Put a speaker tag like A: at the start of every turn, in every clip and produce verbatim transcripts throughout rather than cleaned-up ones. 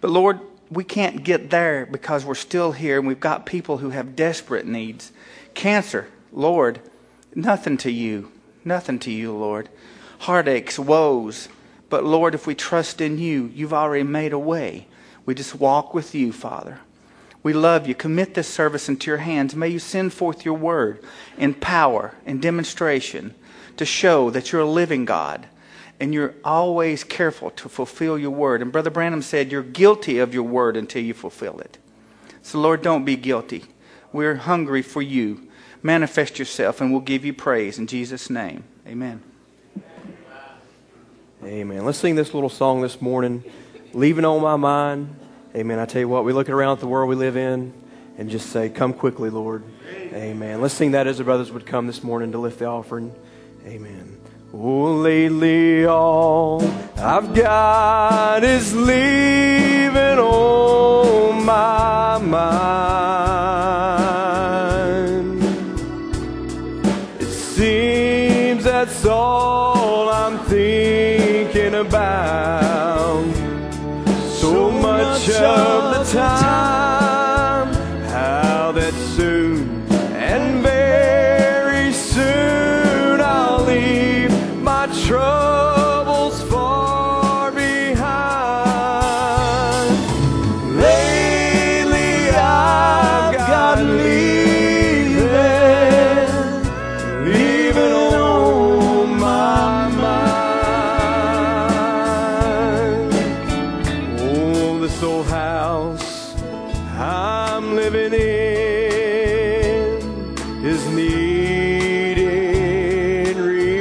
A: But Lord, we can't get there because we're still here and we've got people who have desperate needs. Cancer, Lord, nothing to you. Nothing to you, Lord. Heartaches, woes. But Lord, if we trust in you, you've already made a way. We just walk with you, Father. We love you. Commit this service into your hands. May you send forth your word in power and demonstration to show that you're a living God and you're always careful to fulfill your word. And Brother Branham said you're guilty of your word until you fulfill it. So Lord, don't be guilty. We're hungry for you. Manifest yourself and we'll give you praise in Jesus' name. Amen.
B: Amen. Let's sing this little song this morning, Leaving on My Mind. Amen. I tell you what, we look around at the world we live in and just say, come quickly, Lord. Amen. Let's sing that as the brothers would come this morning to lift the offering. Amen. Oh, lately all I've got is leaving on my mind. It seems that's all I'm thinking about. So much of the time, how that soon and very soon I'll leave my troubles far behind. Lately I've got leaving, leaving on my mind. Oh, this old house I'm living in is needing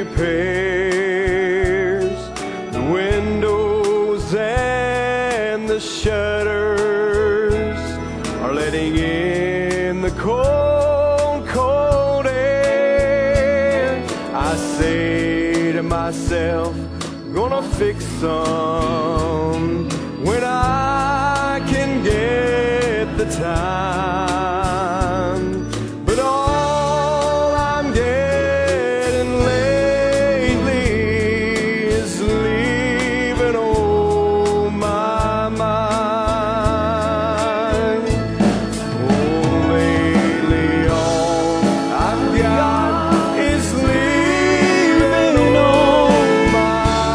B: repairs. The windows and the shutters are letting in the cold, cold air. I say to myself, gonna fix some when I can get the time. But all I'm getting lately is leaving on my mind. Oh, lately all I've got is leaving on my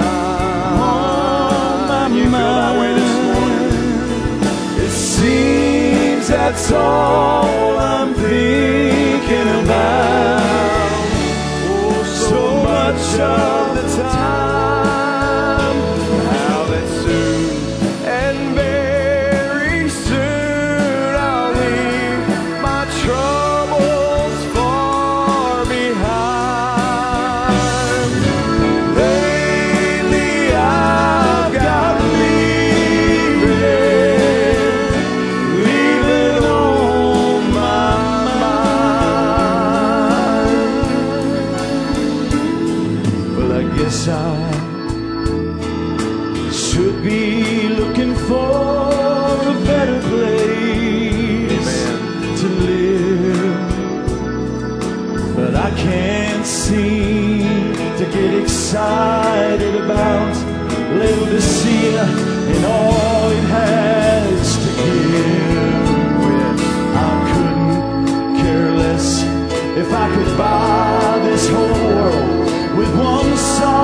B: mind. You feel that way this morning? It seems that's all I'm thinking about. Oh, so much of the time, how that soon and very soon I'll leave my troubles far behind. Lately I've got leaving, leaving on my mind. Well, I guess I should be looking for a better place to live, but I can't seem to get excited about Laodicea and all it has to give. I couldn't care less if I could buy this whole world with one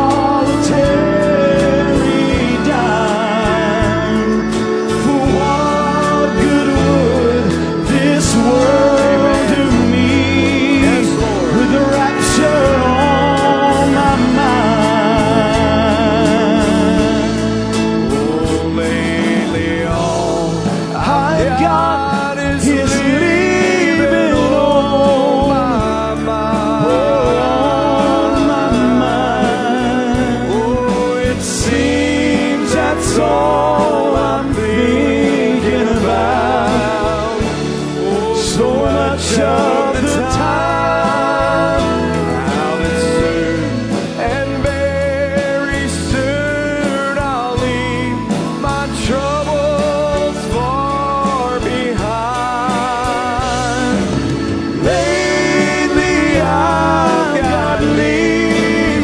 B: solitary dime. For what good would this world do me with the rapture on my mind? Oh, lately all I've got is leaving on my mind. On my mind. Oh, it seems that's all I'm thinking about. So much of the time, how that soon and very soon I'll leave my troubles far behind. Lately I've got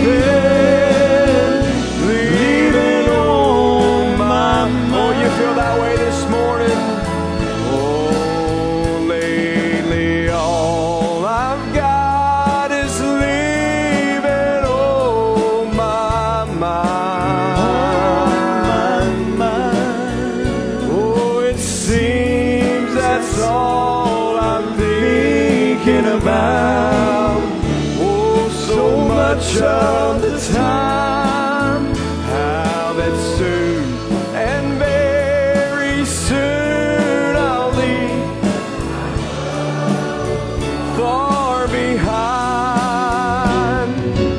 B: leaving, leaving on my mind. Oh, you feel that time, how that soon and very soon I'll leave far behind.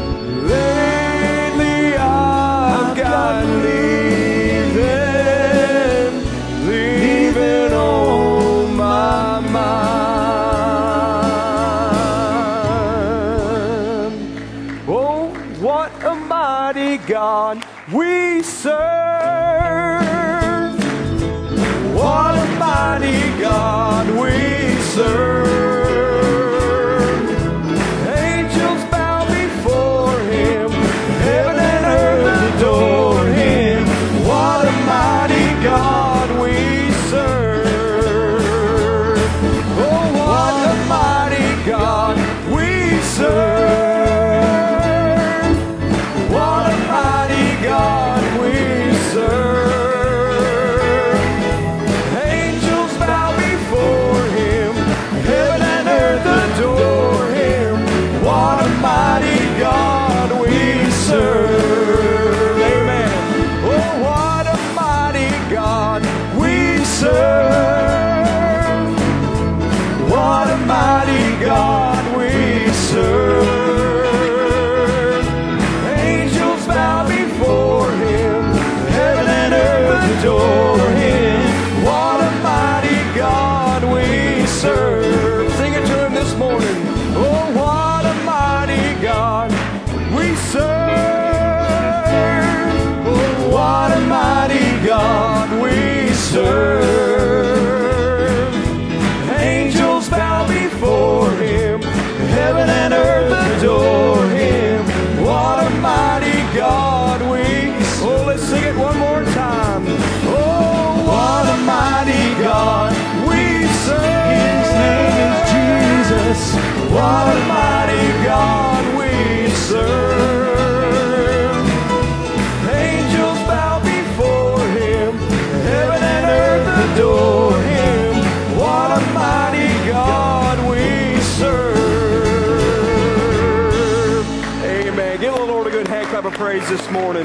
B: Lately I've got leaving, leaving on my mind. Oh, what a mighty God we serve. What a mighty God we serve. Angels bow before him, heaven and earth adore him. What a mighty God we serve. Oh, what a mighty God we serve. What a mighty God we serve. Angels bow before him, heaven and earth adore him. What a mighty God we serve. Amen. Oh, what a mighty God we serve. What a mighty God we serve. Angels bow before him, heaven and earth adore him. What a mighty God we serve. Sing it to him this morning. Oh, what a mighty God we serve. Oh, what a mighty God we serve. Angels bow before him, heaven and earth adore him. What a mighty God we serve. Oh, let's sing it one more time. Oh, what a mighty God we serve. His name is Jesus. What a mighty God we serve. Angels bow before him, heaven and earth adore him. What a mighty God we serve. Amen. Give the Lord a good hand clap of praise this morning.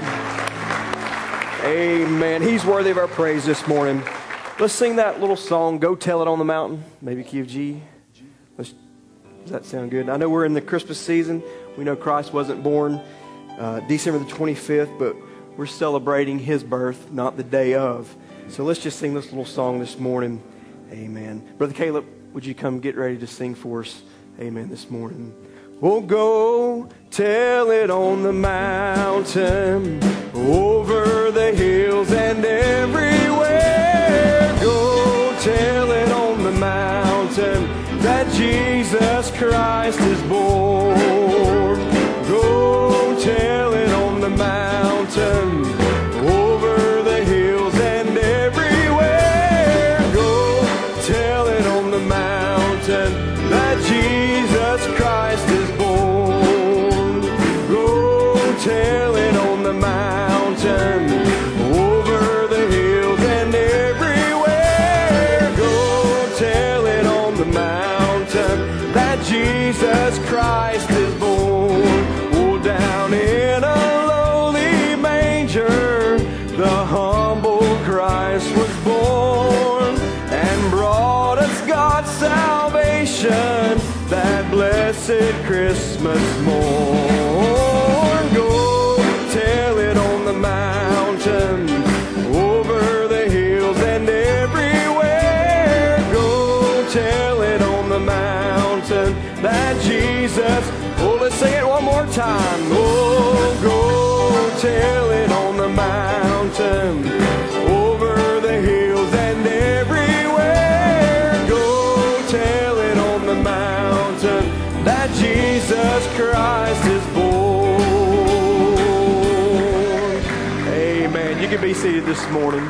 B: Amen. He's worthy of our praise this morning. Let's sing that little song, Go Tell It on the Mountain. Maybe key of G. Let's, does that sound good? I know we're in the Christmas season. We know Christ wasn't born uh, December the twenty-fifth, but we're celebrating his birth, not the day of. So let's just sing this little song this morning. Amen. Brother Caleb, would you come get ready to sing for us? Amen this morning. Oh, go tell it on the mountain, over the hills and everywhere. Go tell it on the mountain that Jesus Christ is born. Go tell it on the mountain, over the hills and everywhere. Go tell it on the mountain that Jesus Christ is born. Go tell it on the mountain, over the hills and everywhere. Go tell it on the mountain that Jesus Christ is born. Oh, down in a lowly manger, the humble Christ was born and brought us God's salvation that blessed Christmas morn. Go tell it on the mountain, over the hills and everywhere. Go tell it on the mountain that Jesus, oh, let's sing it one more time. Oh, go tell it on the mountain, over the hills and everywhere. Go tell it on the mountain that Jesus Christ is born. Amen. You can be seated this morning.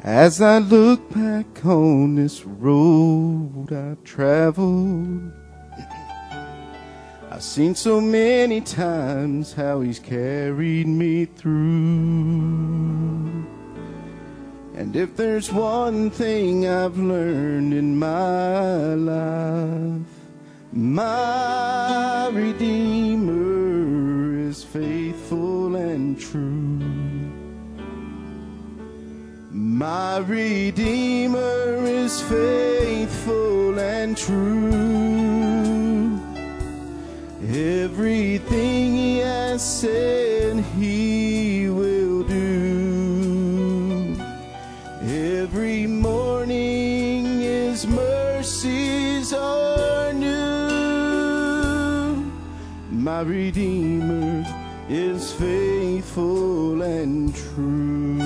C: As I look back on this road I've traveled, I've seen so many times how he's carried me through. And if there's one thing I've learned in my life, my Redeemer is faithful and true. My Redeemer is faithful and true. Everything he has said he will do. Every morning his mercies are new. My Redeemer is faithful and true.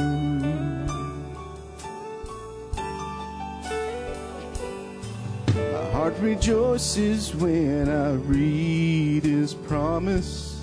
C: My heart rejoices when I read his promise.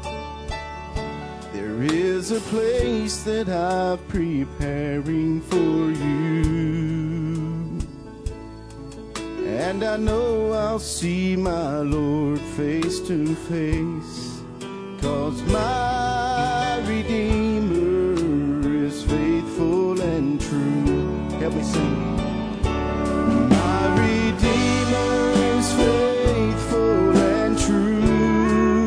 C: There is a place that I'm preparing for you, and I know I'll see my Lord face to face, 'cause my Redeemer is faithful and true. Help me sing. My Redeemer is faithful and true.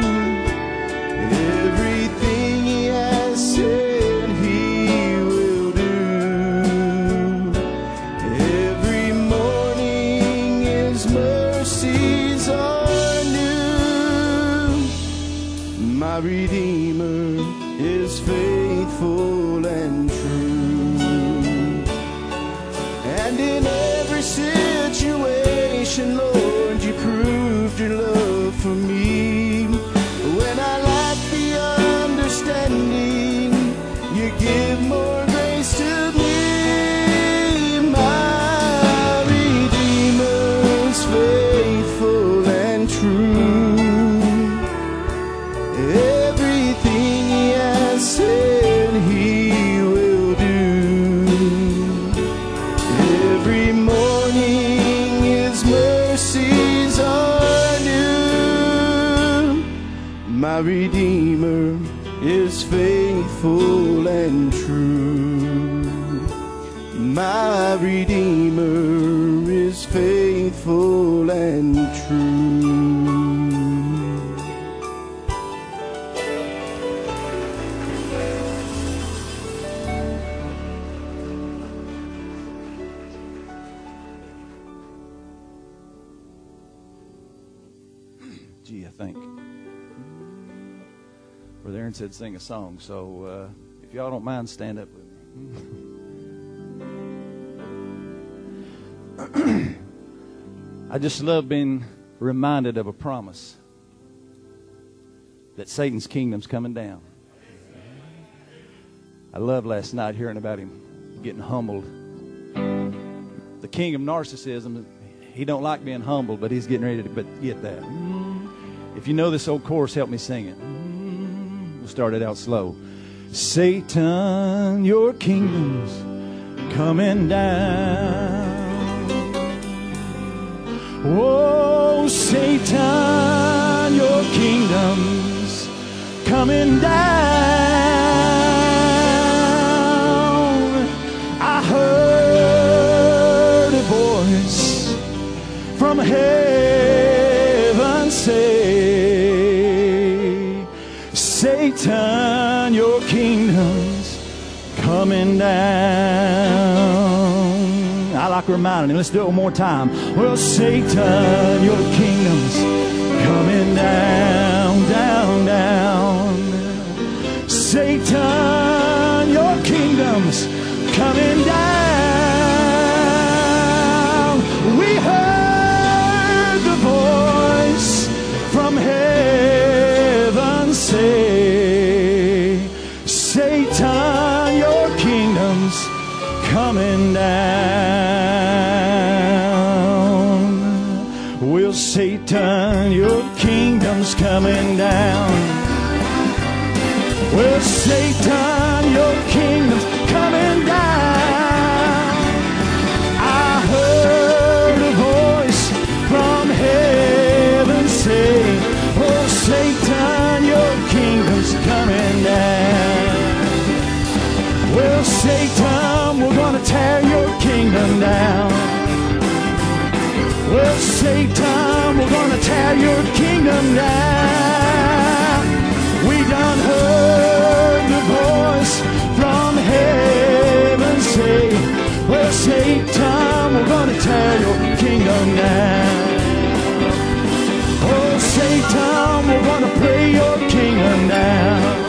C: Everything he has said he will do. Every morning his mercies are new. My Redeemer is faithful and true. And in every situation, Lord, you proved your love for me. When I lack the understanding, you give more grace to me. My Redeemer is faithful and true. Everything he has said he will do. Every morning his mercies are new. My Redeemer is faithful and true. My Redeemer is faithful and true.
D: Gee, I think Brother Aaron said sing a song, so uh, if y'all don't mind, stand up with me. I just love being reminded of a promise that Satan's kingdom's coming down. I love last night hearing about him getting humbled. The king of narcissism, he don't like being humbled, but he's getting ready to get that. If you know this old chorus, help me sing it. We'll start it out slow. Satan, your kingdom's coming down. Oh, Satan, your kingdom's coming down. I heard a voice from heaven say, Satan, your kingdom's coming down. I like reminding him. Let's do it one more time. Well, Satan, your kingdom's coming down, down, down. Satan, your kingdom's coming down. We heard the voice from heaven say, Satan, your kingdom's coming down. Well, Satan, your kingdom's coming down. Well, Satan, your kingdom's coming down.
C: kingdom down. Well, Satan, we're gonna tear your kingdom down. We done heard the voice from heaven say, well, Satan, we're gonna tear your kingdom down. Oh, Satan, we're gonna pray your kingdom down.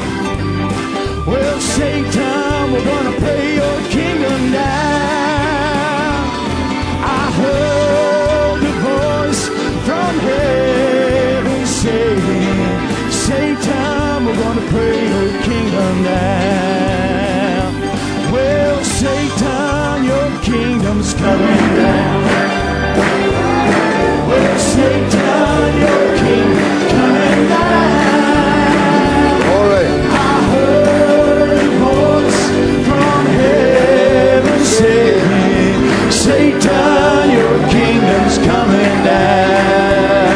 C: Well, Satan, we're gonna pray your kingdom down. I heard the voice from heaven saying, Satan, we're gonna pray your kingdom down. Well, Satan, your kingdom's coming down. Well, Satan, your kingdom's coming down.
E: Glory.
C: I heard a voice from heaven saying, Satan, your kingdom's coming down.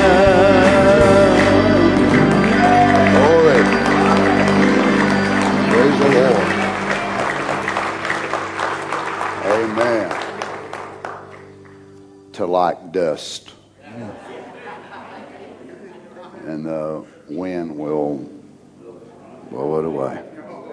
E: Glory. Praise the Lord. Amen. To like dust. And the wind will blow it away.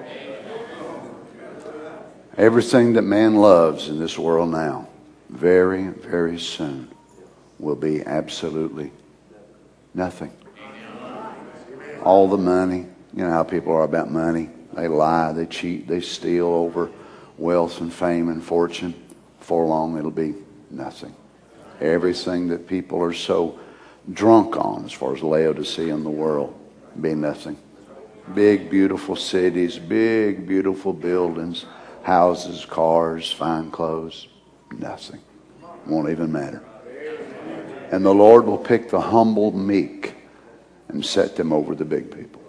E: Everything that man loves in this world now, very, very soon, will be absolutely nothing. All the money, you know how people are about money. They lie, they cheat, they steal over wealth and fame and fortune. Before long, it'll be nothing. Everything that people are so drunk on, as far as Laodicea in the world, be nothing. Big, beautiful cities, big, beautiful buildings, houses, cars, fine clothes, nothing. Won't even matter. And the Lord will pick the humble, meek, and set them over the big people.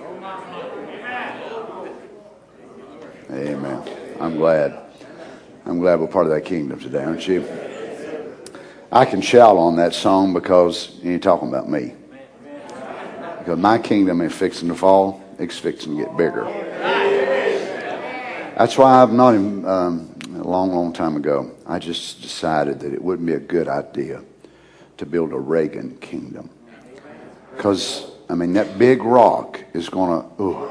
E: Amen. I'm glad. I'm glad we're part of that kingdom today, aren't you? I can shout on that song because you ain't talking about me. Because my kingdom ain't fixing to fall, it's fixing to get bigger. That's why I've not, um, a long, long time ago, I just decided that it wouldn't be a good idea to build a Reagan kingdom. Because, I mean, that big rock is going to, ooh,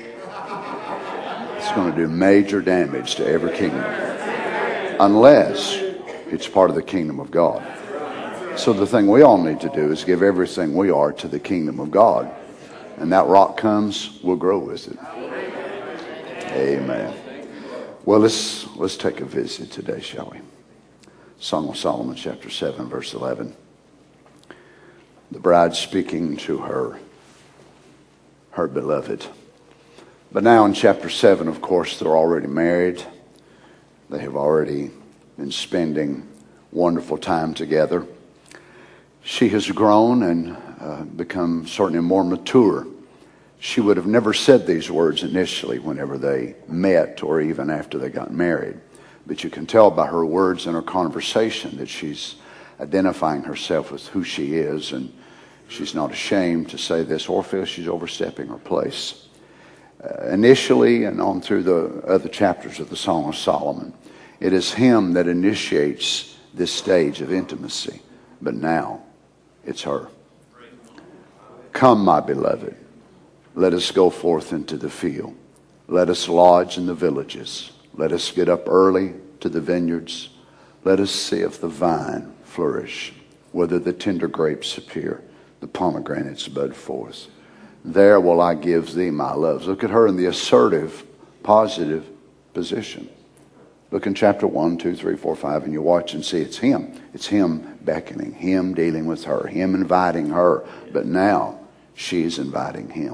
E: it's going to do major damage to every kingdom. Unless it's part of the kingdom of God. So the thing we all need to do is give everything we are to the kingdom of God. And that rock comes, we'll grow with it. Amen. Well, let's let's take a visit today, shall we? Song of Solomon, chapter seven, verse eleven. The bride speaking to her, her beloved. But now in chapter seven, of course, they're already married. They have already been spending wonderful time together. She has grown and uh, become certainly more mature. She would have never said these words initially whenever they met or even after they got married. But you can tell by her words and her conversation that she's identifying herself with who she is, and she's not ashamed to say this or feel she's overstepping her place. Uh, initially and on through the other chapters of the Song of Solomon, it is him that initiates this stage of intimacy. But now, it's her. Come, my beloved, let us go forth into the field. Let us lodge in the villages. Let us get up early to the vineyards. Let us see if the vine flourish, whether the tender grapes appear, the pomegranates bud forth. There will I give thee my loves. Look at her in the assertive, positive position. Look in chapter one, two, three, four, five, and you watch and see it's him. It's him beckoning, him dealing with her, him inviting her. But now she's inviting him.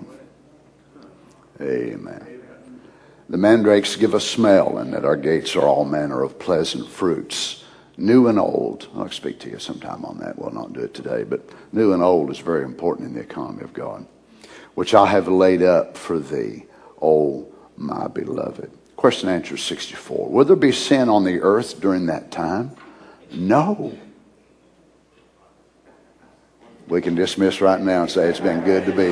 E: Amen. The mandrakes give a smell, and at our gates are all manner of pleasant fruits, new and old. I'll speak to you sometime on that. We'll not do it today, but new and old is very important in the economy of God. Which I have laid up for thee, O my beloved. Question and answer sixty-four. Will there be sin on the earth during that time? No. We can dismiss right now and say it's been good to be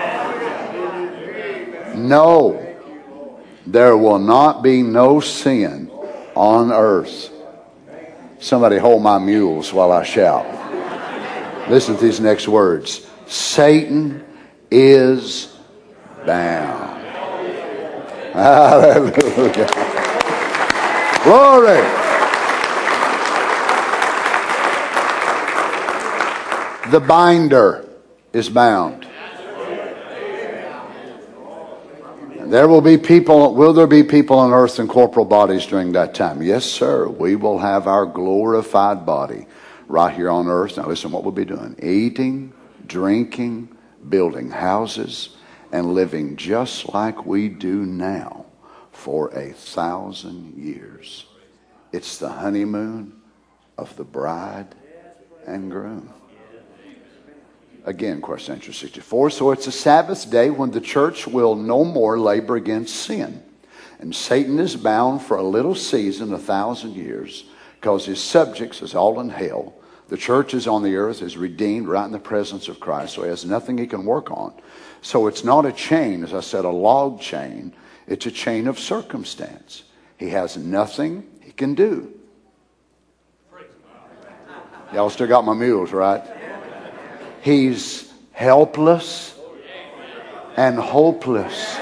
E: here. No. There will not be no sin on earth Somebody hold my mules while I shout. Listen to these next words. Satan is bound. Hallelujah. Glory. The binder is bound. There will be people, will there be people on earth in corporal bodies during that time? Yes, sir. We will have our glorified body right here on earth. Now listen, what we'll be doing. Eating, drinking, building houses, and living just like we do now for a thousand years. It's the honeymoon of the bride and groom. Again, question answer sixty-four. So it's a Sabbath day when the church will no more labor against sin. And Satan is bound for a little season, a thousand years, because his subjects is all in hell. The church is on the earth, is redeemed right in the presence of Christ. So he has nothing he can work on. So it's not a chain, as I said, a log chain. It's a chain of circumstance. He has nothing he can do. Y'all still got my mules, right? He's helpless and hopeless.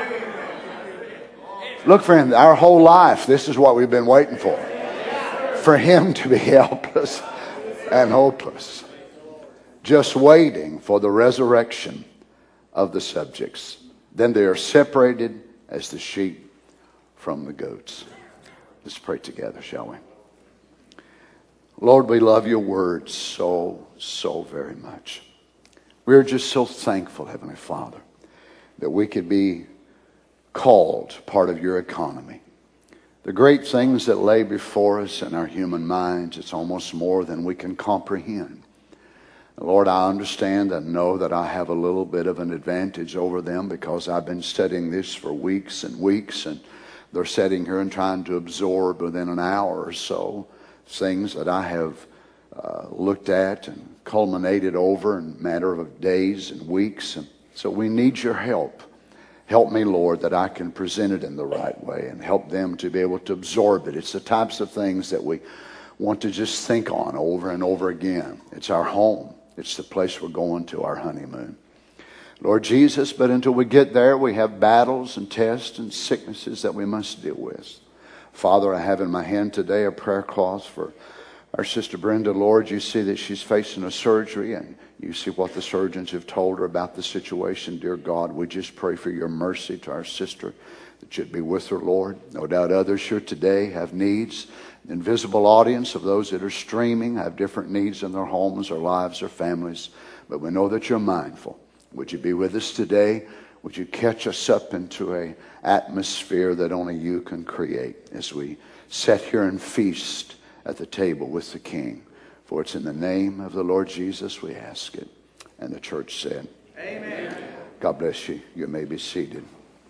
E: Look, friend, our whole life, this is what we've been waiting for. For him to be helpless and hopeless. Just waiting for the resurrection of the subjects. Then they are separated as the sheep from the goats. Let's pray together, shall we? Lord, we love your word so, so very much. We're just so thankful, Heavenly Father, that we could be called part of your economy. The great things that lay before us in our human minds, it's almost more than we can comprehend. Lord, I understand and know that I have a little bit of an advantage over them because I've been studying this for weeks and weeks, and they're sitting here and trying to absorb within an hour or so things that I have uh, looked at and culminated over in a matter of days and weeks. And so we need your help. Help me, Lord, that I can present it in the right way and help them to be able to absorb it. It's the types of things that we want to just think on over and over again. It's our home. It's the place we're going to, our honeymoon. Lord Jesus, but until we get there, we have battles and tests and sicknesses that we must deal with. Father, I have in my hand today a prayer cloth for our sister Brenda. Lord, you see that she's facing a surgery, and you see what the surgeons have told her about the situation. Dear God, we just pray for your mercy to our sister, that you'd be with her, Lord. No doubt others here today have needs. The invisible audience of those that are streaming have different needs in their homes, their lives, their families. But we know that you're mindful. Would you be with us today? Would you catch us up into an atmosphere that only you can create as we sit here and feast at the table with the King? For it's in the name of the Lord Jesus we ask it. And the church said, amen. God bless you. You may be seated.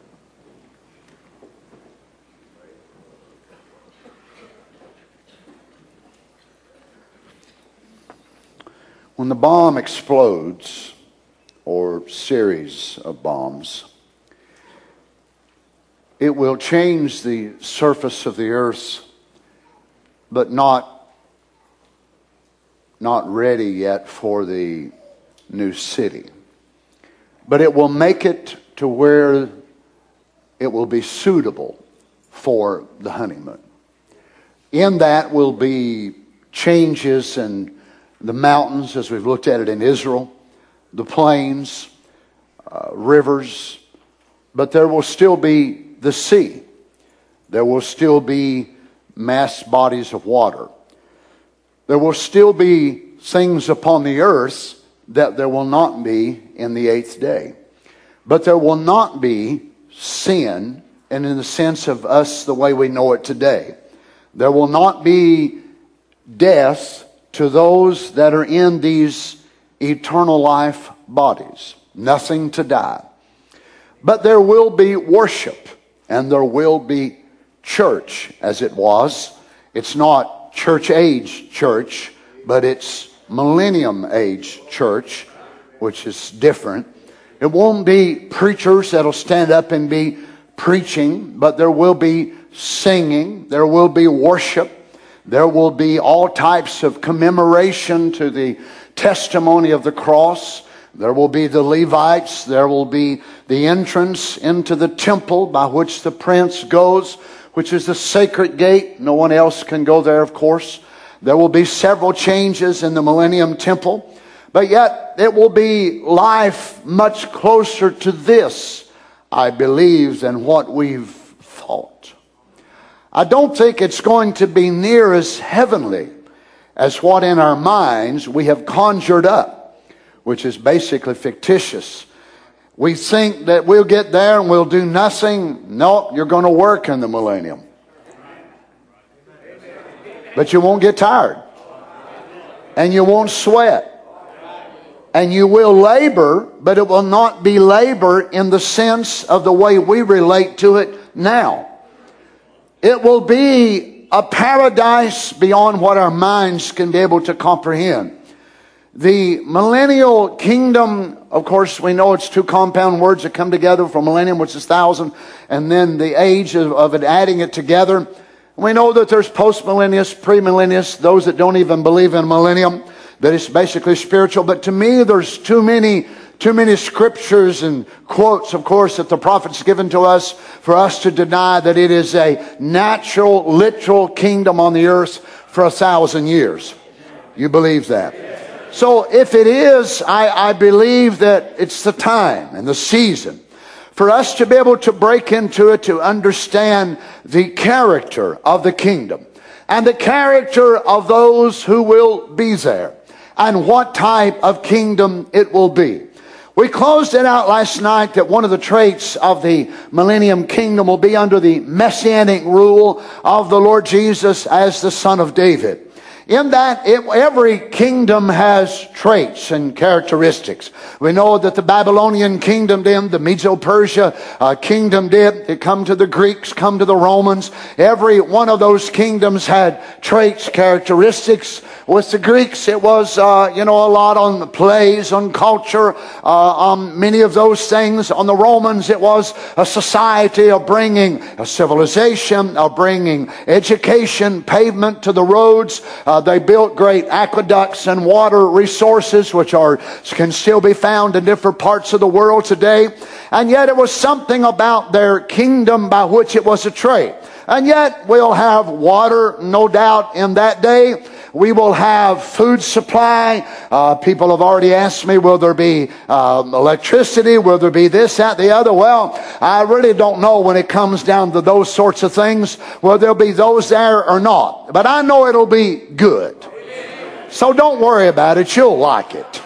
E: When the bomb explodes, or series of bombs, it will change the surface of the earth, but not, not ready yet for the new city. But it will make it to where it will be suitable for the honeymoon. In that will be changes in the mountains, as we've looked at it in Israel, the plains, uh, rivers, but there will still be the sea. There will still be mass bodies of water. There will still be things upon the earth that there will not be in the eighth day. But there will not be sin, and in the sense of us the way we know it today. There will not be death to those that are in these eternal life bodies. Nothing to die. But there will be worship, and there will be church as it was. It's not church age church, but it's millennium age church, which is different. It won't be preachers that'll stand up and be preaching, but there will be singing. There will be worship. There will be all types of commemoration to the testimony of the cross. There will be the Levites. There will be the entrance into the temple by which the prince goes, which is the sacred gate. No one else can go there, of course. There will be several changes in the Millennium Temple. But yet, it will be life much closer to this, I believe, than what we've thought. I don't think it's going to be near as heavenly as what in our minds we have conjured up, which is basically fictitious. We think that we'll get there and we'll do nothing. No, you're going to work in the millennium. But you won't get tired. And you won't sweat. And you will labor, but it will not be labor in the sense of the way we relate to it now. It will be a paradise beyond what our minds can be able to comprehend. The millennial kingdom, of course, we know it's two compound words that come together for millennium, which is thousand, and then the age of, of it, adding it together. We know that there's post-millennialists, pre-millennialists, those that don't even believe in millennium, that it's basically spiritual. But to me, there's too many Too many scriptures and quotes, of course, that the prophet's given to us for us to deny that it is a natural, literal kingdom on the earth for a thousand years. You believe that? So if it is, I, I believe that it's the time and the season for us to be able to break into it, to understand the character of the kingdom and the character of those who will be there and what type of kingdom it will be. We closed it out last night that one of the traits of the millennium kingdom will be under the messianic rule of the Lord Jesus as the Son of David. In that, it, every kingdom has traits and characteristics. We know that the Babylonian kingdom did, the Medo-Persia uh, kingdom did. It come to the Greeks, come to the Romans. Every one of those kingdoms had traits, characteristics. With the Greeks, it was, uh, you know, a lot on the plays, on culture, uh, on many of those things. On the Romans, it was a society of bringing a civilization, of bringing education, pavement to the roads. Uh, they built great aqueducts and water resources, which are can still be found in different parts of the world today. And yet it was something about their kingdom by which it was a trait. And yet we'll have water, no doubt, in that day. We will have food supply. Uh, people have already asked me, will there be um, electricity? Will there be this, that, the other? Well, I really don't know when it comes down to those sorts of things, whether there'll be those there or not. But I know it'll be good. So don't worry about it. You'll like it.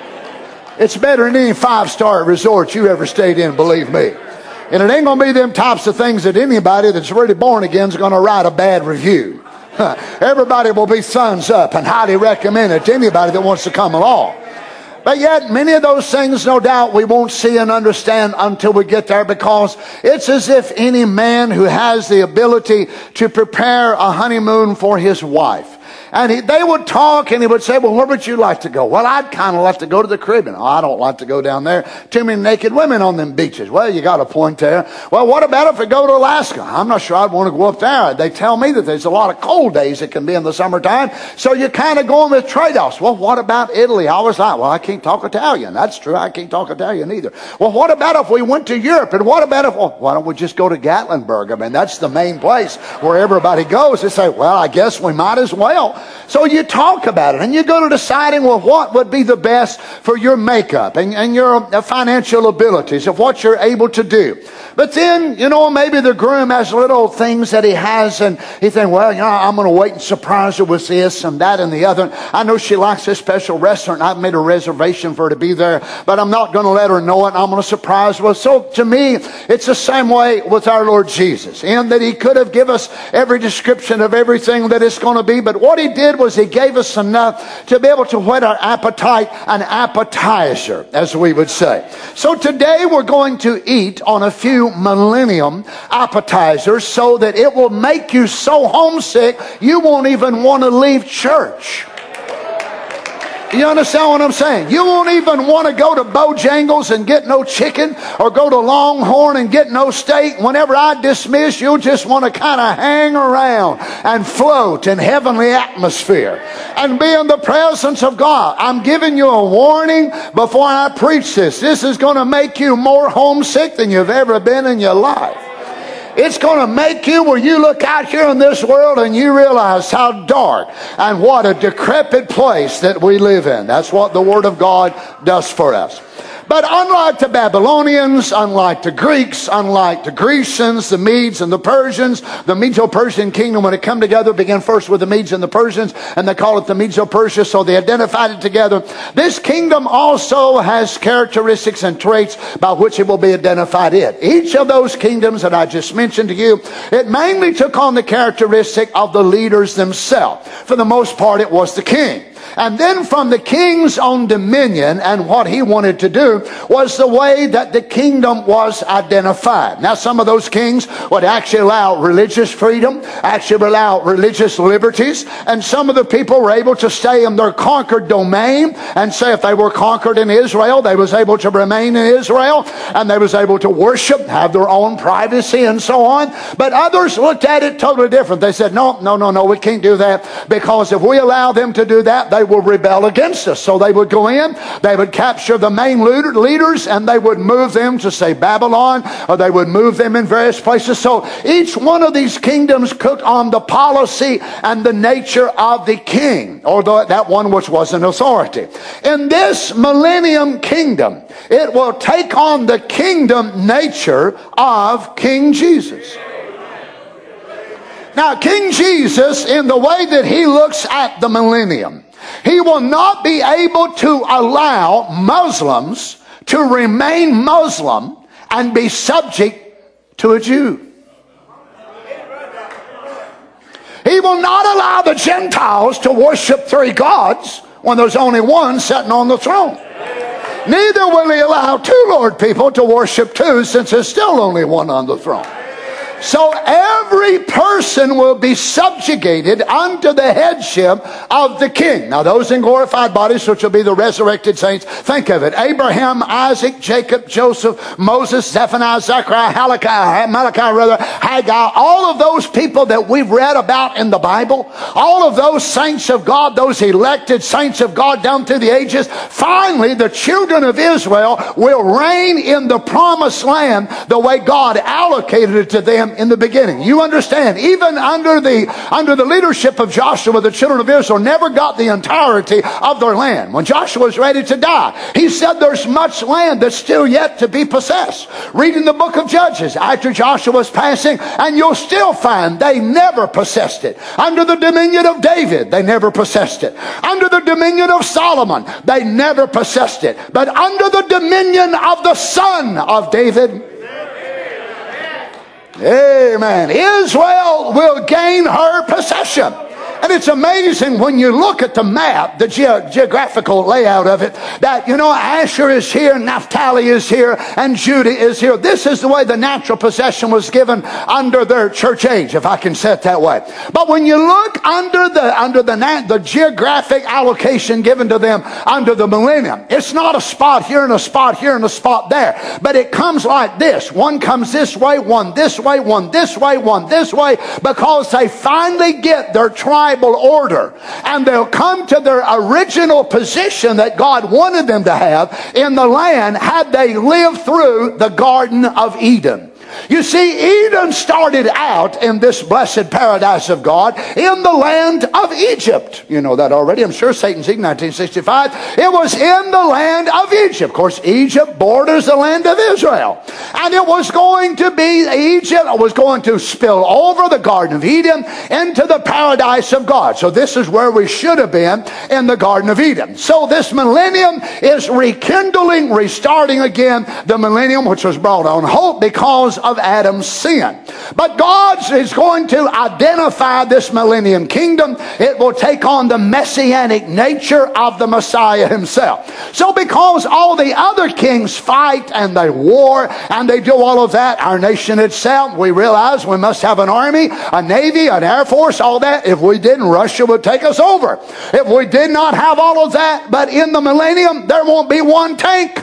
E: It's better than any five-star resort you ever stayed in, believe me. And it ain't going to be them types of things that anybody that's really born again is going to write a bad review. Everybody will be thumbs up and highly recommend it to anybody that wants to come along. But yet, many of those things, no doubt, we won't see and understand until we get there, because it's as if any man who has the ability to prepare a honeymoon for his wife. And he, they would talk, and he would say, well, where would you like to go? Well, I'd kind of like to go to the Caribbean. Oh, I don't like to go down there. Too many naked women on them beaches. Well, you got a point there. Well, what about if we go to Alaska? I'm not sure I'd want to go up there. They tell me that there's a lot of cold days it can be in the summertime. So you're kind of going with trade-offs. Well, what about Italy? I was like, well, I can't talk Italian. That's true. I can't talk Italian either. Well, what about if we went to Europe? And what about if, well, why don't we just go to Gatlinburg? I mean, that's the main place where everybody goes. They say, well, I guess we might as well. So you talk about it, and you go to deciding, well, what would be the best for your makeup and, and your financial abilities of what you're able to do. But then, you know, maybe the groom has little things that he has, and he thinks, well, you know, I'm going to wait and surprise her with this and that and the other. I know she likes this special restaurant. I've made a reservation for her to be there, but I'm not going to let her know it. I'm going to surprise her. So to me, it's the same way with our Lord Jesus, in that he could have given us every description of everything that it's going to be, but what he did was he gave us enough to be able to whet our appetite, an appetizer, as we would say. So today we're going to eat on a few millennium appetizers so that it will make you so homesick you won't even want to leave church. You understand what I'm saying? You won't even want to go to Bojangles and get no chicken, or go to Longhorn and get no steak. Whenever I dismiss, you'll just want to kind of hang around and float in heavenly atmosphere and be in the presence of God. I'm giving you a warning before I preach this. This is going to make you more homesick than you've ever been in your life. It's going to make you, where you look out here in this world and you realize how dark and what a decrepit place that we live in. That's what the Word of God does for us. But unlike the Babylonians, unlike the Greeks, unlike the Grecians, the Medes and the Persians, the Medo-Persian kingdom, when it come together, began first with the Medes and the Persians, and they call it the Medo-Persia, so they identified it together. This kingdom also has characteristics and traits by which it will be identified in. Each of those kingdoms that I just mentioned to you, it mainly took on the characteristic of the leaders themselves. For the most part, it was the king. And then from the king's own dominion, and what he wanted to do was the way that the kingdom was identified. Now, some of those kings would actually allow religious freedom, actually allow religious liberties, and some of the people were able to stay in their conquered domain, and say if they were conquered in Israel, they was able to remain in Israel, and they was able to worship, have their own privacy, and so on. But others looked at it totally different. They said, no, no, no, no, we can't do that, because if we allow them to do that, they will rebel against us. So they would go in, they would capture the main leaders, and they would move them to, say, Babylon, or they would move them in various places. So each one of these kingdoms took on the policy and the nature of the king, or the, that one which was an authority. In this millennium kingdom, it will take on the kingdom nature of King Jesus. Now, King Jesus, in the way that he looks at the millennium, he will not be able to allow Muslims to remain Muslim and be subject to a Jew. He will not allow the Gentiles to worship three gods when there's only one sitting on the throne. Neither will he allow two Lord people to worship two, since there's still only one on the throne. So every person will be subjugated unto the headship of the king. Now those in glorified bodies, which will be the resurrected saints, think of it. Abraham, Isaac, Jacob, Joseph, Moses, Zephaniah, Zechariah, Malachi, Malachi rather, Haggai, all of those people that we've read about in the Bible, all of those saints of God, those elected saints of God down through the ages, finally the children of Israel will reign in the promised land the way God allocated it to them in the beginning. You understand, even under the under the leadership of Joshua, the children of Israel never got the entirety of their land. When Joshua was ready to die, he said there's much land that's still yet to be possessed. Read in the book of Judges after Joshua was passing, and you'll still find they never possessed it. Under the dominion of David, they never possessed it. Under the dominion of Solomon, they never possessed it. But under the dominion of the son of David, amen, Israel will gain her possession. And it's amazing when you look at the map, the ge- geographical layout of it, that, you know, Asher is here, Naphtali is here, and Judah is here. This is the way the natural possession was given under their church age, if I can say it that way. But when you look under the under the, nat- the geographic allocation given to them under the millennium, it's not a spot here and a spot here and a spot there. But it comes like this. One comes this way, one this way, one this way, one this way, because they finally get their tribe order, and they'll come to their original position that God wanted them to have in the land had they lived through the Garden of Eden. You see, Eden started out in this blessed paradise of God in the land of Egypt. You know that already. I'm sure Satan's in nineteen sixty-five. It was in the land of Egypt. Of course, Egypt borders the land of Israel. And it was going to be, Egypt was going to spill over the Garden of Eden into the paradise of God. So this is where we should have been, in the Garden of Eden. So this millennium is rekindling, restarting again the millennium which was brought on hope, because because of Adam's sin. But God is going to identify this millennium kingdom. It will take on the messianic nature of the Messiah himself. So because all the other kings fight and they war and they do all of that, our nation itself, we realize we must have an army, a navy, an air force, all that. If we didn't, Russia would take us over. If we did not have all of that, but in the millennium, there won't be one tank.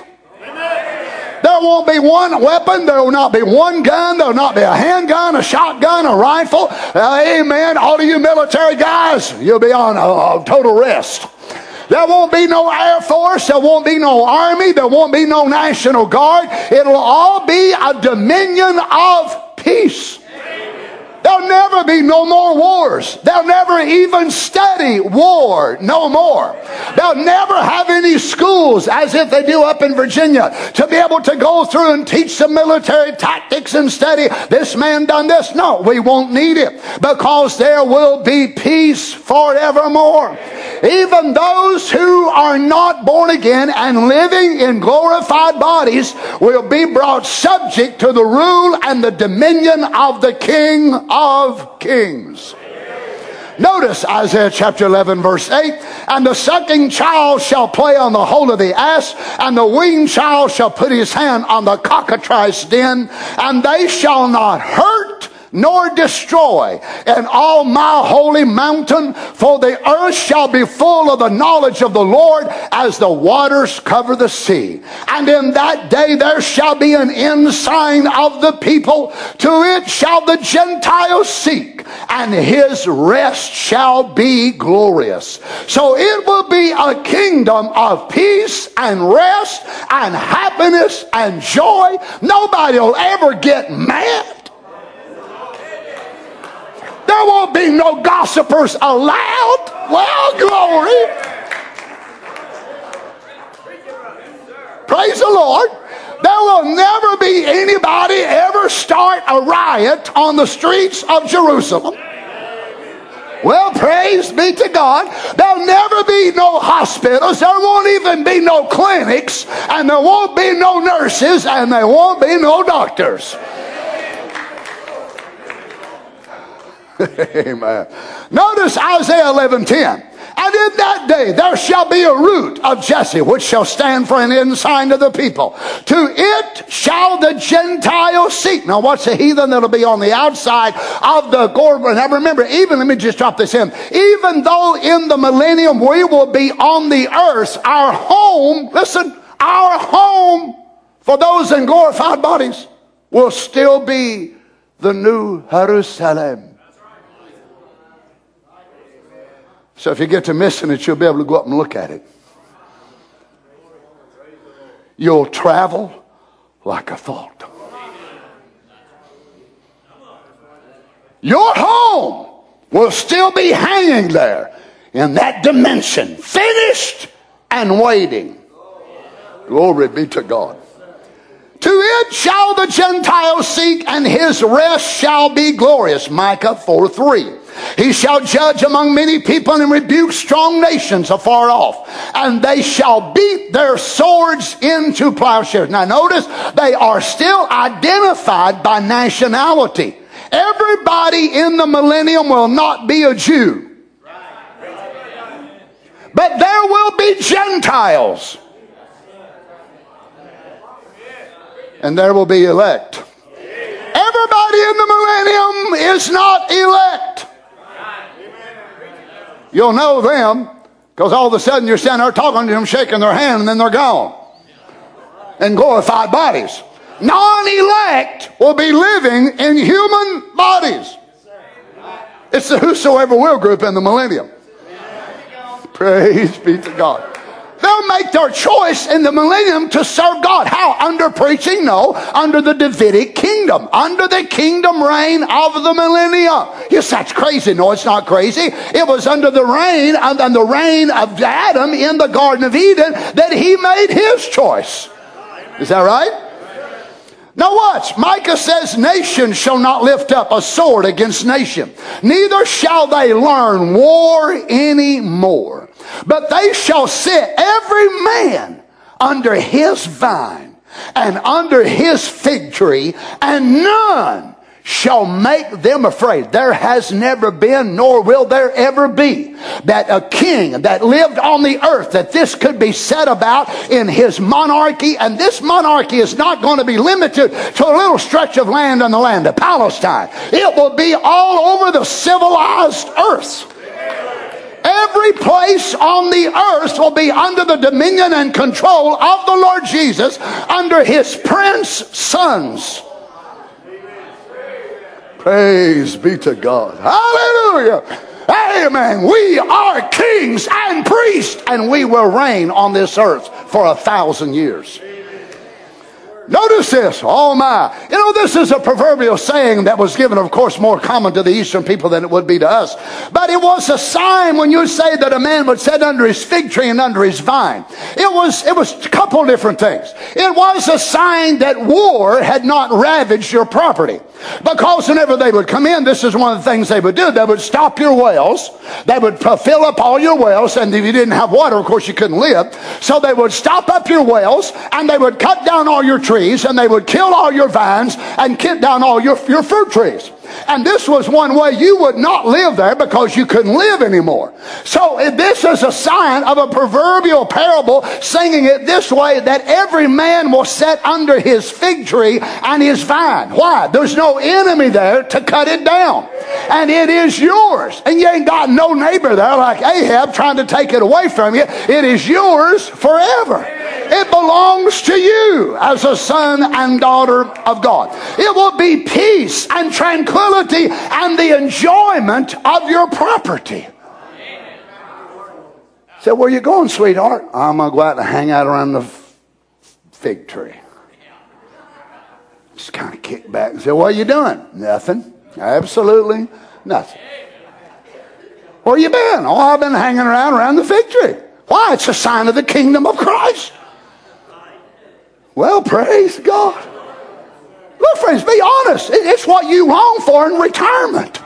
E: There won't be one weapon. There will not be one gun. There will not be a handgun, a shotgun, a rifle. Uh, amen. All of you military guys, you'll be on a, a total rest. There won't be no Air Force. There won't be no Army. There won't be no National Guard. It'll all be a dominion of peace. There'll never be no more wars. They'll never even study war no more. They'll never have any schools, as if they do up in Virginia, to be able to go through and teach some military tactics and study, this man done this. No, we won't need it, because there will be peace forevermore. Even those who are not born again and living in glorified bodies will be brought subject to the rule and the dominion of the King of Kings. Notice Isaiah chapter eleven verse eight. And the sucking child shall play on the hole of the ass, and the weaned child shall put his hand on the cockatrice den, and they shall not hurt nor destroy in all my holy mountain, for the earth shall be full of the knowledge of the Lord as the waters cover the sea. And in that day there shall be an ensign of the people, to it shall the Gentiles seek, and his rest shall be glorious. So it will be a kingdom of peace and rest and happiness and joy. Nobody will ever get mad. There won't be no gossipers allowed. Well, glory. Praise the Lord. There will never be anybody ever start a riot on the streets of Jerusalem. Well, praise be to God. There'll never be no hospitals. There won't even be no clinics. And there won't be no nurses. And there won't be no doctors. Amen. Notice Isaiah eleven ten. And in that day there shall be a root of Jesse, which shall stand for an ensign of the people. To it shall the Gentiles seek. Now what's the heathen that'll be on the outside of the Gorgon? Now remember, even, let me just drop this in. Even though in the millennium we will be on the earth, our home, listen, our home for those in glorified bodies will still be the New Jerusalem. So if you get to missing it, you'll be able to go up and look at it. You'll travel like a thought. Your home will still be hanging there in that dimension, finished and waiting. Glory be to God. To it shall the Gentiles seek, and his rest shall be glorious. Micah four three. He shall judge among many people and rebuke strong nations afar off. And they shall beat their swords into plowshares. Now notice, they are still identified by nationality. Everybody in the millennium will not be a Jew. But there will be Gentiles. And there will be elect. Everybody in the millennium is not elect. You'll know them because all of a sudden you're standing there talking to them, shaking their hand, and then they're gone. In glorified bodies. Non-elect will be living in human bodies. It's the whosoever will group in the millennium. Praise be to God. They'll make their choice in the millennium to serve God. How? Under preaching? No. Under the Davidic kingdom. Under the kingdom reign of the millennium. Yes, that's crazy. No, it's not crazy. It was under the reign and the reign of Adam in the Garden of Eden that he made his choice. Is that right? Now watch. Micah says, nation shall not lift up a sword against nation. Neither shall they learn war anymore. But they shall sit every man under his vine and under his fig tree, and none shall make them afraid. There has never been, nor will there ever be, that a king that lived on the earth, that this could be said about in his monarchy. And this monarchy is not going to be limited to a little stretch of land in the land of Palestine. It will be all over the civilized earth. Every place on the earth will be under the dominion and control of the Lord Jesus, under his prince sons. Praise be to God. Hallelujah. Amen. We are kings and priests, and we will reign on this earth for a thousand years. Notice this. Oh my. You know, this is a proverbial saying that was given, of course, more common to the Eastern people than it would be to us. But it was a sign when you say that a man would sit under his fig tree and under his vine. It was, it was a couple different things. It was a sign that war had not ravaged your property. Because whenever they would come in, this is one of the things they would do. They would stop your wells. They would fill up all your wells. And if you didn't have water, of course, you couldn't live. So they would stop up your wells, and they would cut down all your trees, and they would kill all your vines and cut down all your, your fruit trees. And this was one way you would not live there, because you couldn't live anymore. So this is a sign of a proverbial parable, singing it this way, that every man will sit under his fig tree and his vine. Why? There's no enemy there to cut it down. And it is yours. And you ain't got no neighbor there like Ahab trying to take it away from you. It is yours forever. It belongs to you as a son and daughter of God. It will be peace and tranquility and the enjoyment of your property. So where you going, sweetheart? I'm going to go out and hang out around the fig tree. Just kind of kick back and say, what are you doing? Nothing. Absolutely nothing. Where you been? Oh, I've been hanging around around the fig tree. Why? It's a sign of the kingdom of Christ. Well, praise God. Look, friends, be honest. It's what you long for in retirement.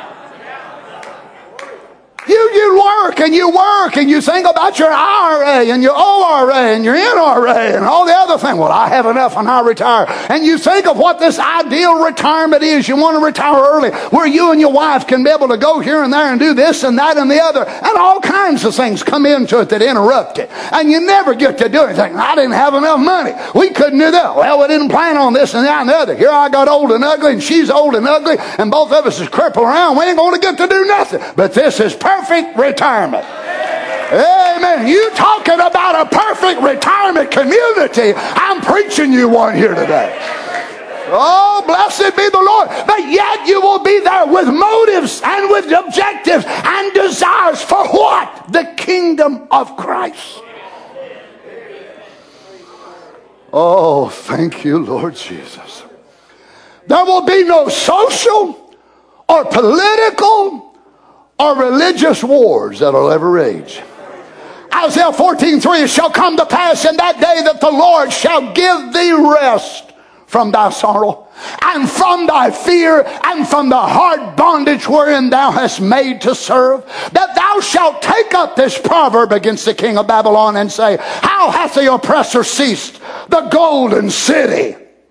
E: You, you work and you work and you think about your I R A and your O R A and your N R A and all the other things. Well, I have enough and I retire. And you think of what this ideal retirement is. You want to retire early, where you and your wife can be able to go here and there and do this and that and the other. And all kinds of things come into it that interrupt it. And you never get to do anything. I didn't have enough money. We couldn't do that. Well, we didn't plan on this and that and the other. Here I got old and ugly, and she's old and ugly, and both of us is crippled around. We ain't going to get to do nothing. But this is perfect. Perfect retirement. Amen. You talking about a perfect retirement community. I'm preaching you one here today. Oh, blessed be the Lord. But yet you will be there with motives and with objectives and desires for what? The kingdom of Christ. Oh, thank you, Lord Jesus. There will be no social or political or religious wars that will ever rage. Isaiah fourteen three, it shall come to pass in that day that the Lord shall give thee rest from thy sorrow, and from thy fear, and from the hard bondage wherein thou hast made to serve, that thou shalt take up this proverb against the king of Babylon and say, how hath the oppressor ceased? The golden city.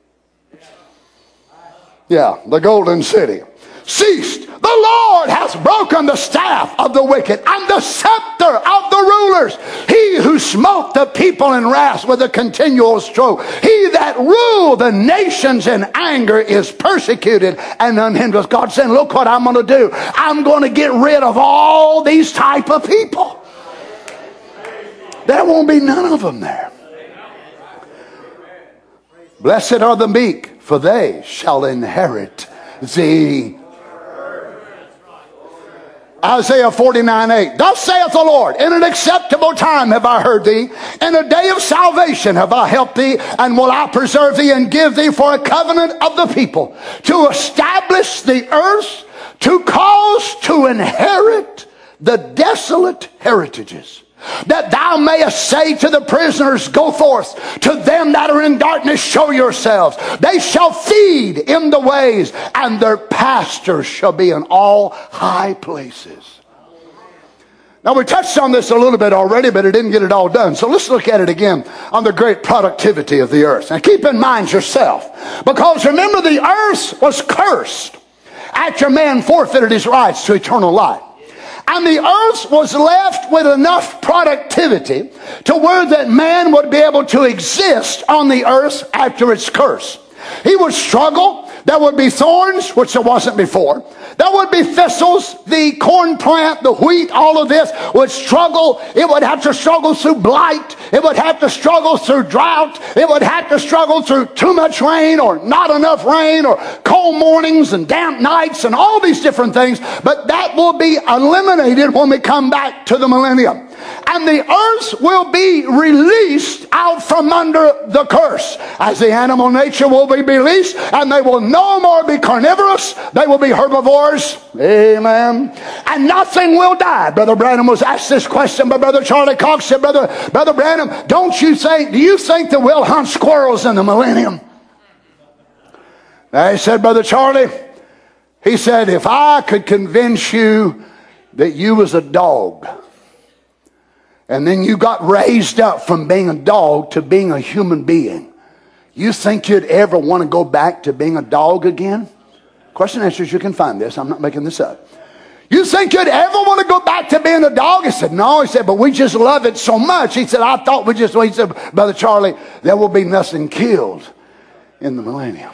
E: Yeah, the golden city. Ceased. The Lord hath broken the staff of the wicked and the scepter of the rulers. He who smote the people in wrath with a continual stroke. He that ruled the nations in anger is persecuted and unhindered. God saying, look what I'm going to do. I'm going to get rid of all these type of people. There won't be none of them there. Blessed are the meek, for they shall inherit the Isaiah forty-nine eight. Thus saith the Lord, in an acceptable time have I heard thee, in a day of salvation have I helped thee, and will I preserve thee and give thee for a covenant of the people, to establish the earth, to cause to inherit the desolate heritages, that thou mayest say to the prisoners, go forth. To them that are in darkness, show yourselves. They shall feed in the ways, and their pastures shall be in all high places. Now, we touched on this a little bit already, but it didn't get it all done. So let's look at it again on the great productivity of the earth. Now, keep in mind yourself, because remember, the earth was cursed after man forfeited his rights to eternal life. And the earth was left with enough productivity to where that man would be able to exist on the earth after its curse. He would struggle. There would be thorns, which there wasn't before. There would be thistles, the corn plant, the wheat, all of this would struggle. It would have to struggle through blight. It would have to struggle through drought. It would have to struggle through too much rain or not enough rain or cold mornings and damp nights and all these different things. But that will be eliminated when we come back to the millennium. And the earth will be released out from under the curse, as the animal nature will be released, and they will no more be carnivorous. They will be herbivores. Amen. And nothing will die. Brother Branham was asked this question by Brother Charlie Cox. Said, Brother, Brother Branham, don't you think, do you think that we'll hunt squirrels in the millennium? Now, he said, Brother Charlie, he said, if I could convince you that you was a dog, and then you got raised up from being a dog to being a human being, you think you'd ever want to go back to being a dog again? Question and answers, you can find this. I'm not making this up. You think you'd ever want to go back to being a dog? He said, no. He said, but we just love it so much. He said, I thought we just, he said, Brother Charlie, there will be nothing killed in the millennium.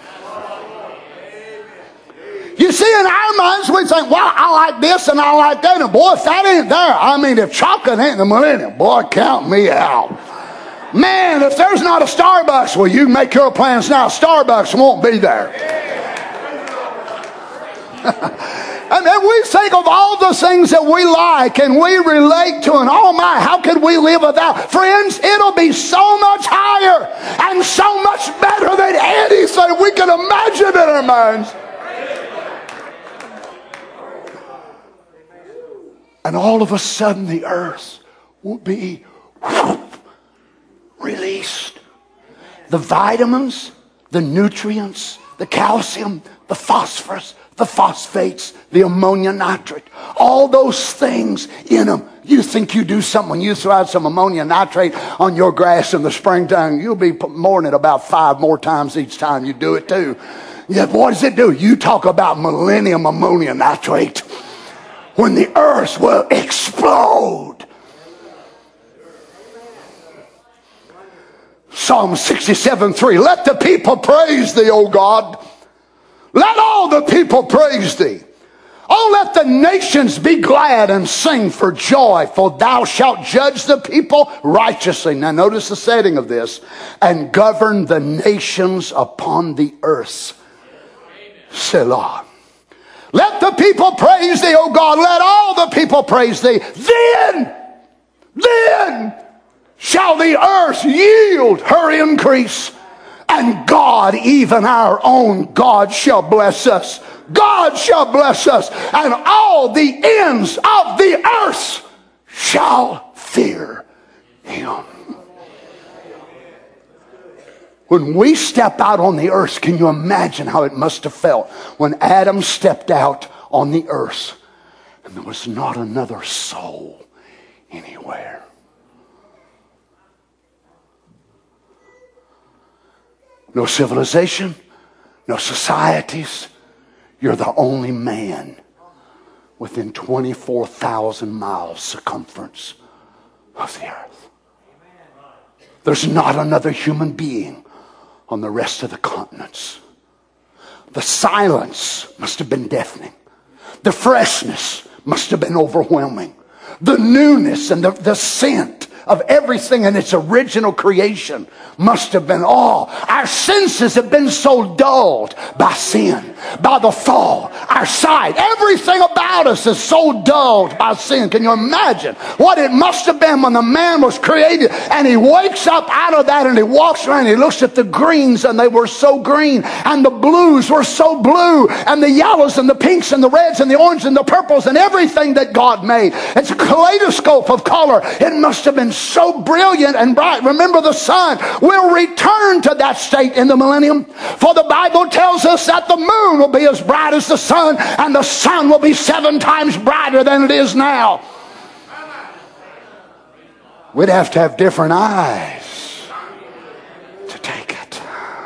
E: You see, in our minds, we think, well, I like this and I like that. And boy, if that ain't there, I mean, if chocolate ain't in the millennium, boy, count me out. Man, if there's not a Starbucks, well, you can make your plans now. Starbucks won't be there. And then we think of all the things that we like and we relate to, and oh my, how could we live without? Friends, it'll be so much higher and so much better than anything we can imagine in our minds. And all of a sudden the earth will be whoop, released. The vitamins, the nutrients, the calcium, the phosphorus, the phosphates, the ammonia nitrate, all those things in them. You think you do something when you throw out some ammonia nitrate on your grass in the springtime, you'll be mowing it about five more times each time you do it too. Yeah, what does it do? You talk about millennium ammonia nitrate. When the earth will explode. Psalm sixty-seven three. Let the people praise thee, O God. Let all the people praise thee. Oh, let the nations be glad and sing for joy, for thou shalt judge the people righteously. Now notice the setting of this. And govern the nations upon the earth. Selah. Let the people praise thee, O God. Let all the people praise thee. Then, then shall the earth yield her increase. And God, even our own God, shall bless us. God shall bless us. And all the ends of the earth shall fear him. When we step out on the earth, can you imagine how it must have felt when Adam stepped out on the earth and there was not another soul anywhere? No civilization, no societies. You're the only man within twenty-four thousand miles circumference of the earth. There's not another human being on the rest of the continents. The silence must have been deafening. The freshness must have been overwhelming. The newness and the, the scent of everything in its original creation must have been all. Our senses have been so dulled by sin, by the fall. Our sight, everything about us is so dulled by sin. Can you imagine what it must have been when the man was created and he wakes up out of that and he walks around and he looks at the greens and they were so green and the blues were so blue and the yellows and the pinks and the reds and the oranges and the purples and everything that God made. It's a kaleidoscope of color. It must have been so brilliant and bright. Remember, the sun will return to that state in the millennium. For the Bible tells us that the moon will be as bright as the sun and the sun will be seven times brighter than it is now. We'd have to have different eyes to take it.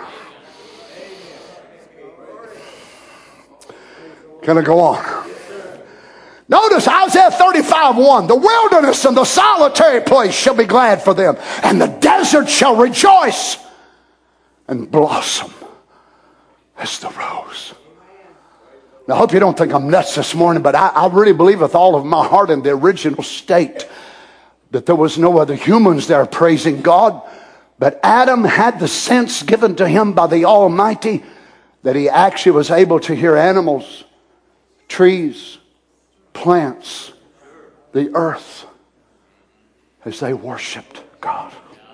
E: Can I go on? Notice Isaiah thirty-five one. The wilderness and the solitary place shall be glad for them, and the desert shall rejoice and blossom as the rose. Now, I hope you don't think I'm nuts this morning, but I, I really believe with all of my heart in the original state that there was no other humans there praising God. But Adam had the sense given to him by the Almighty that he actually was able to hear animals, trees, plants, the earth as they worshiped God.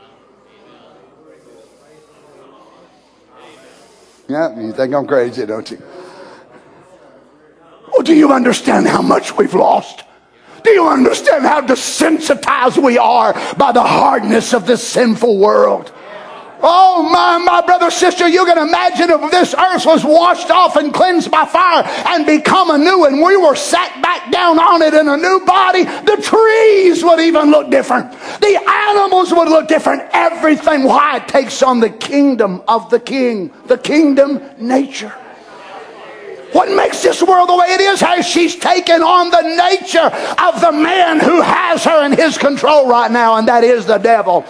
E: Yeah, you think I'm crazy, don't you? Oh, do you understand how much we've lost? Do you understand how desensitized we are by the hardness of this sinful world? Oh, my, my brother, sister, you can imagine if this earth was washed off and cleansed by fire and become anew, and we were sat back down on it in a new body, the trees would even look different. The animals would look different. Everything. Why? It takes on the kingdom of the King, the kingdom nature. What makes this world the way it is? Hey, she's taken on the nature of the man who has her in his control right now, and that is the devil.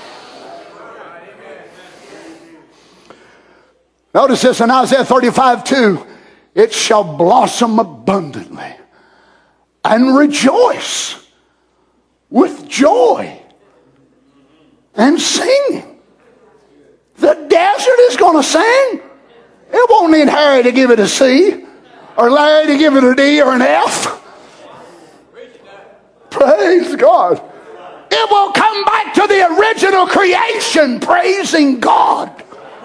E: Notice this in Isaiah thirty-five two. It shall blossom abundantly and rejoice with joy and singing. The desert is going to sing. It won't need Harry to give it a C or Larry to give it a D or an F. Praise God. It will come back to the original creation praising God.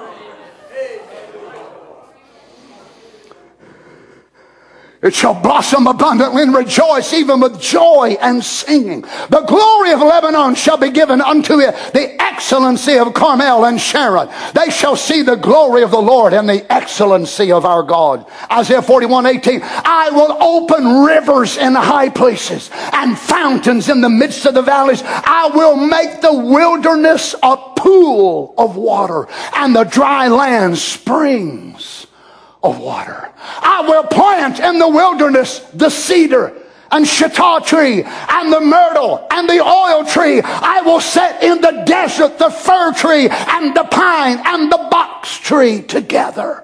E: It shall blossom abundantly and rejoice even with joy and singing. The glory of Lebanon shall be given unto it, the excellency of Carmel and Sharon. They shall see the glory of the Lord and the excellency of our God. Isaiah forty-one eighteen. I will open rivers in the high places and fountains in the midst of the valleys. I will make the wilderness a pool of water and the dry land springs of water. I will plant in the wilderness the cedar and shittah tree and the myrtle and the oil tree. I will set in the desert the fir tree and the pine and the box tree together.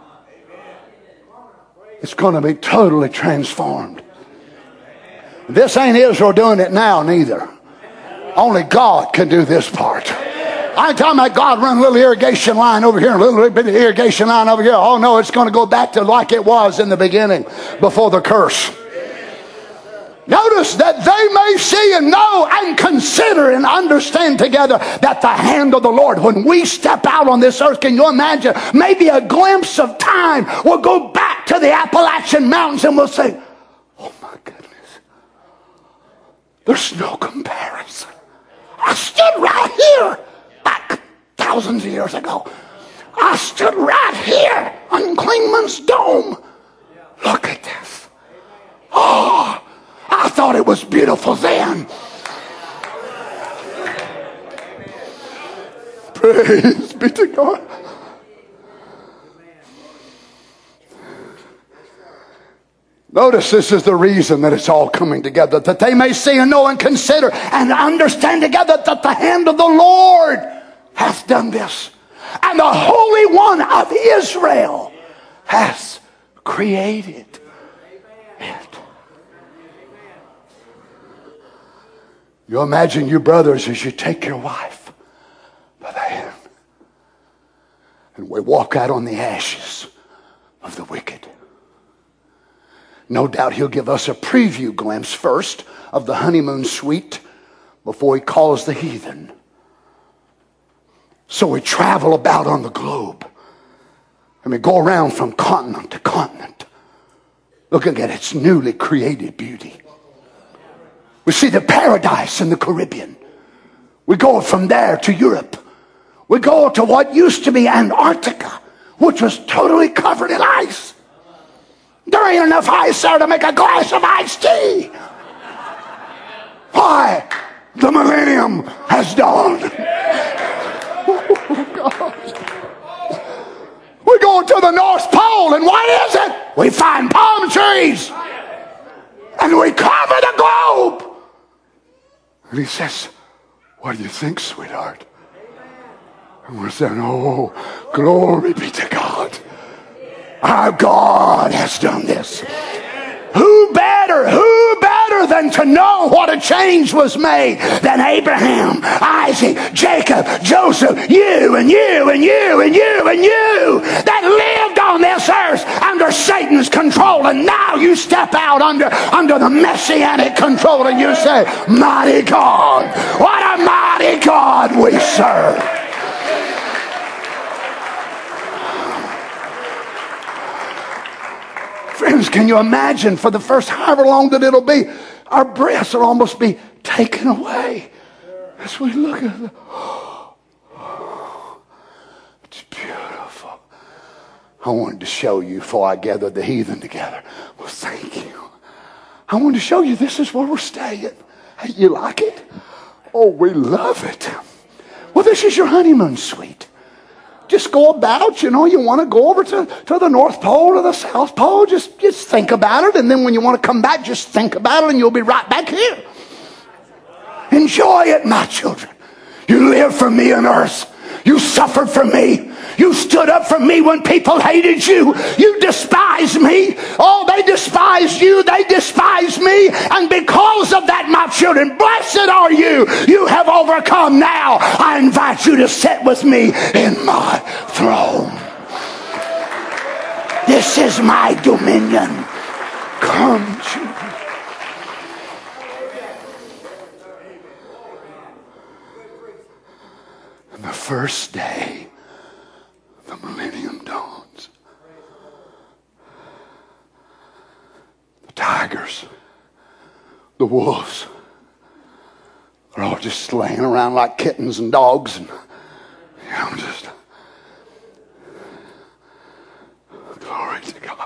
E: It's going to be totally transformed. This ain't Israel doing it now neither. Only God can do this part. I ain't talking about God run a little irrigation line over here, a little bit of irrigation line over here. Oh no, it's going to go back to like it was in the beginning before the curse. Notice that they may see and know and consider and understand together that the hand of the Lord, when we step out on this earth, can you imagine, maybe a glimpse of time, we'll go back to the Appalachian Mountains and we'll say, oh my goodness, there's no comparison. I stood right here back thousands of years ago. I stood right here on Clingman's Dome. Look at this. Oh, I thought it was beautiful then. Praise be to God. Notice this is the reason that it's all coming together, that they may see and know and consider and understand together that the hand of the Lord hath done this, and the Holy One of Israel has created it. You imagine you brothers as you take your wife by the hand and we walk out on the ashes of the wicked. No doubt he'll give us a preview glimpse first of the honeymoon suite before he calls the heathen. So we travel about on the globe and we go around from continent to continent looking at its newly created beauty. We see the paradise in the Caribbean. We go from there to Europe. We go to what used to be Antarctica, which was totally covered in ice. There ain't enough ice there to make a glass of iced tea. Why? The millennium has dawned. Oh, God. We're going to the North Pole, and what is it? We find palm trees. And we cover the globe. And he says, what do you think, sweetheart? And we're saying, oh, glory be to God. Our God has done this. Who better, who better than to know what a change was made than Abraham, Isaac, Jacob, Joseph, you and you and you and you and you that lived on this earth under Satan's control, and now you step out under, under the messianic control and you say, mighty God, what a mighty God we serve. Friends, can you imagine for the first however long that it'll be, our breaths will almost be taken away as we look at it. Oh, it's beautiful. I wanted to show you before I gathered the heathen together. Well, thank you. I wanted to show you this is where we're staying. Hey, you like it? Oh, we love it. Well, this is your honeymoon suite. Just go about, you know, you want to go over to, to the North Pole or the South Pole, just, just think about it. And then when you want to come back, just think about it and you'll be right back here. Enjoy it, my children. You live for me on earth. You suffered for me. You stood up for me when people hated you. You despised me. Oh, they despised you. They despised me. And because of that, my children, blessed are you. You have overcome. Now I invite you to sit with me in my throne. This is my dominion. Come, children. And the first day the millennium dawns, the tigers, the wolves are all just laying around like kittens and dogs, and you know, just glory to God.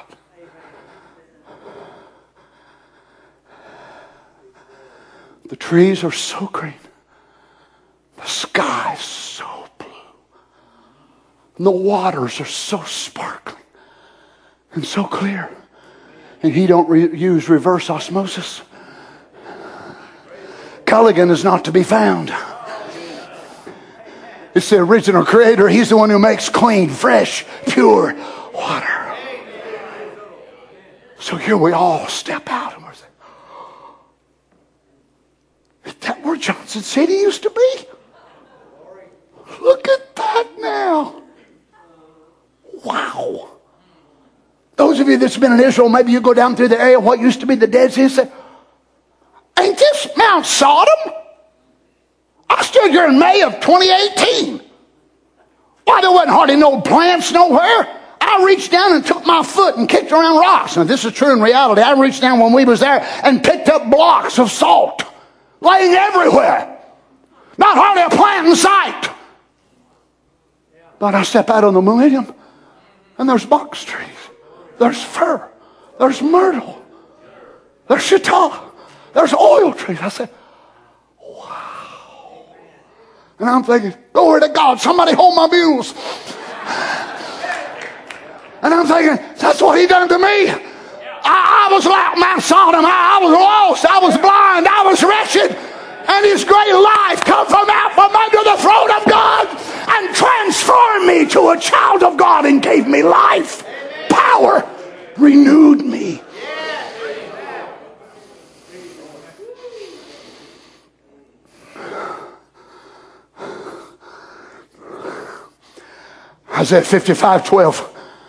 E: The trees are so green. The sky's so blue. And the waters are so sparkling and so clear. And he don't re- use reverse osmosis. Culligan is not to be found. It's the original creator. He's the one who makes clean, fresh, pure water. So here we all step out and we're saying, is that where Johnson City used to be? Look at that now. Wow. Those of you that's been in Israel, maybe you go down through the area of what used to be the Dead Sea and say, ain't this Mount Sodom? I stood here in May of twenty eighteen. Why, there wasn't hardly no plants nowhere. I reached down and took my foot and kicked around rocks. Now, this is true in reality. I reached down when we was there and picked up blocks of salt laying everywhere. Not hardly a plant in sight. But I step out on the millennium and there's box trees. There's fir. There's myrtle. There's shiitake. There's oil trees. I said, wow. And I'm thinking, glory to God, somebody hold my mules. And I'm thinking, that's what he done to me. I, I was like Mount Sodom. I, I was lost. I was blind. I was wretched. And his great life come from out from under the throne of God and transformed me to a child of God and gave me life, power, renewed me. Isaiah fifty-five twelve.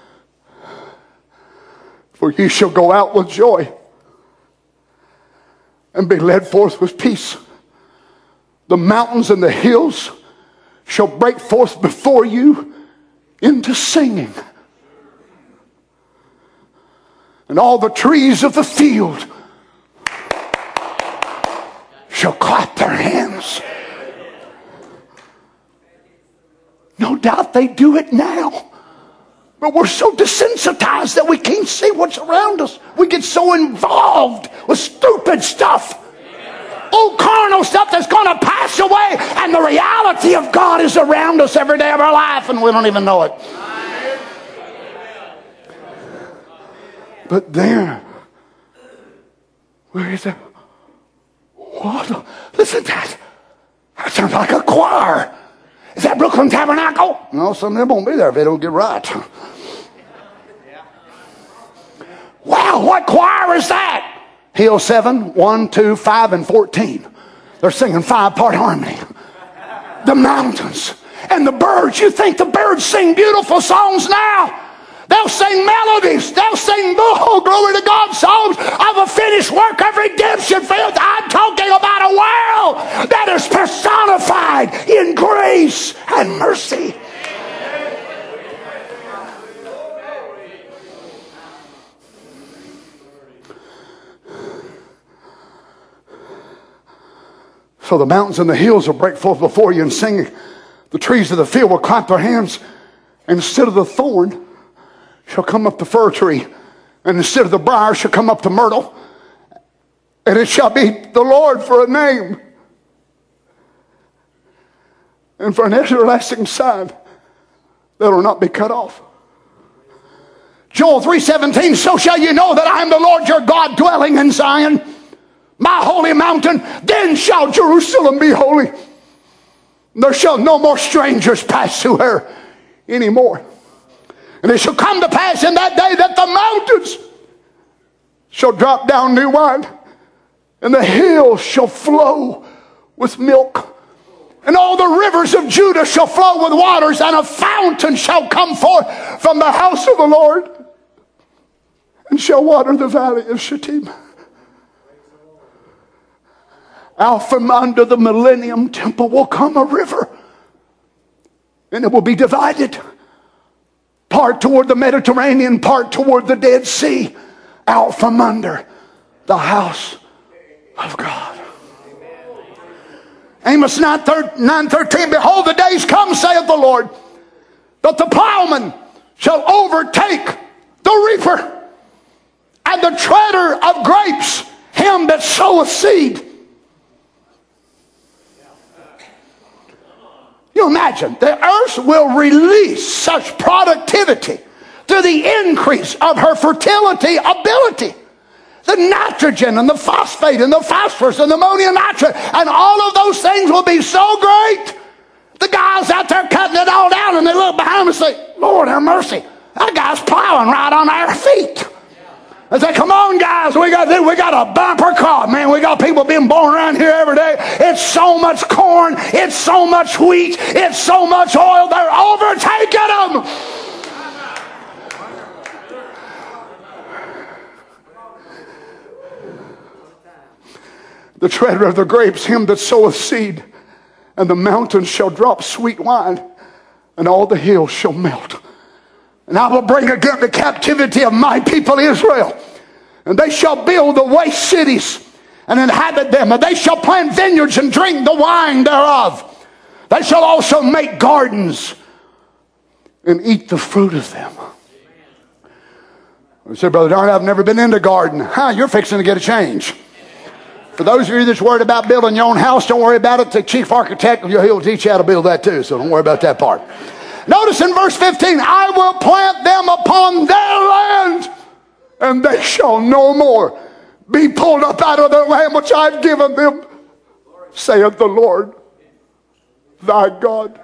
E: For ye shall go out with joy and be led forth with peace. The mountains and the hills shall break forth before you into singing. And all the trees of the field shall clap their hands. No doubt they do it now. But we're so desensitized that we can't see what's around us. We get so involved with stupid stuff. old carnal stuff that's going to pass away, and the reality of God is around us every day of our life, and we don't even know it. But then, where is that? What? Listen to that. That sounds like a choir. Is that Brooklyn Tabernacle? No, some of them won't be there if they don't get right. Wow, what choir is that? Hill seven, one, two, five, and fourteen. They're singing five-part harmony. The mountains and the birds. You think the birds sing beautiful songs now? They'll sing melodies. They'll sing, oh, glory to God, songs of a finished work of redemption. I'm talking about a world that is personified in grace and mercy. So the mountains and the hills will break forth before you and sing. The trees of the field will clap their hands. And instead of the thorn shall come up the fir tree. And instead of the briar shall come up the myrtle. And it shall be the Lord for a name. And for an everlasting sign that will not be cut off. Joel three seventeen, so shall you know that I am the Lord your God dwelling in Zion, my holy mountain. Then shall Jerusalem be holy. There shall no more strangers pass through her anymore. And it shall come to pass in that day that the mountains shall drop down new wine, and the hills shall flow with milk. And all the rivers of Judah shall flow with waters, and a fountain shall come forth from the house of the Lord, and shall water the valley of Shittim. Out from under the millennium temple will come a river, and it will be divided. Part toward the Mediterranean, part toward the Dead Sea. Out from under the house of God. Amos nine thirteen, behold, the days come, saith the Lord, that the plowman shall overtake the reaper, and the treader of grapes him that soweth seed. You imagine, the earth will release such productivity through the increase of her fertility ability. The nitrogen and the phosphate and the phosphorus and the ammonium nitrate and all of those things will be so great. The guys out there cutting it all down, and they look behind them and say, Lord have mercy, that guy's plowing right on our feet. I say, come on, guys, we got we got a bumper crop, man. We got people being born around here every day. It's so much corn, it's so much wheat, it's so much oil. They're overtaking them. The treader of the grapes, him that soweth seed, and the mountains shall drop sweet wine, and all the hills shall melt. And I will bring again the captivity of my people Israel. And they shall build the waste cities and inhabit them. And they shall plant vineyards and drink the wine thereof. They shall also make gardens and eat the fruit of them. I said, Brother Darn, I've never been in a garden. Huh, you're fixing to get a change. For those of you that's worried about building your own house, don't worry about it. The chief architect, he'll teach you how to build that too. So don't worry about that part. Notice in verse fifteen, I will plant them upon their land, and they shall no more be pulled up out of their land which I've given them, saith the Lord thy God.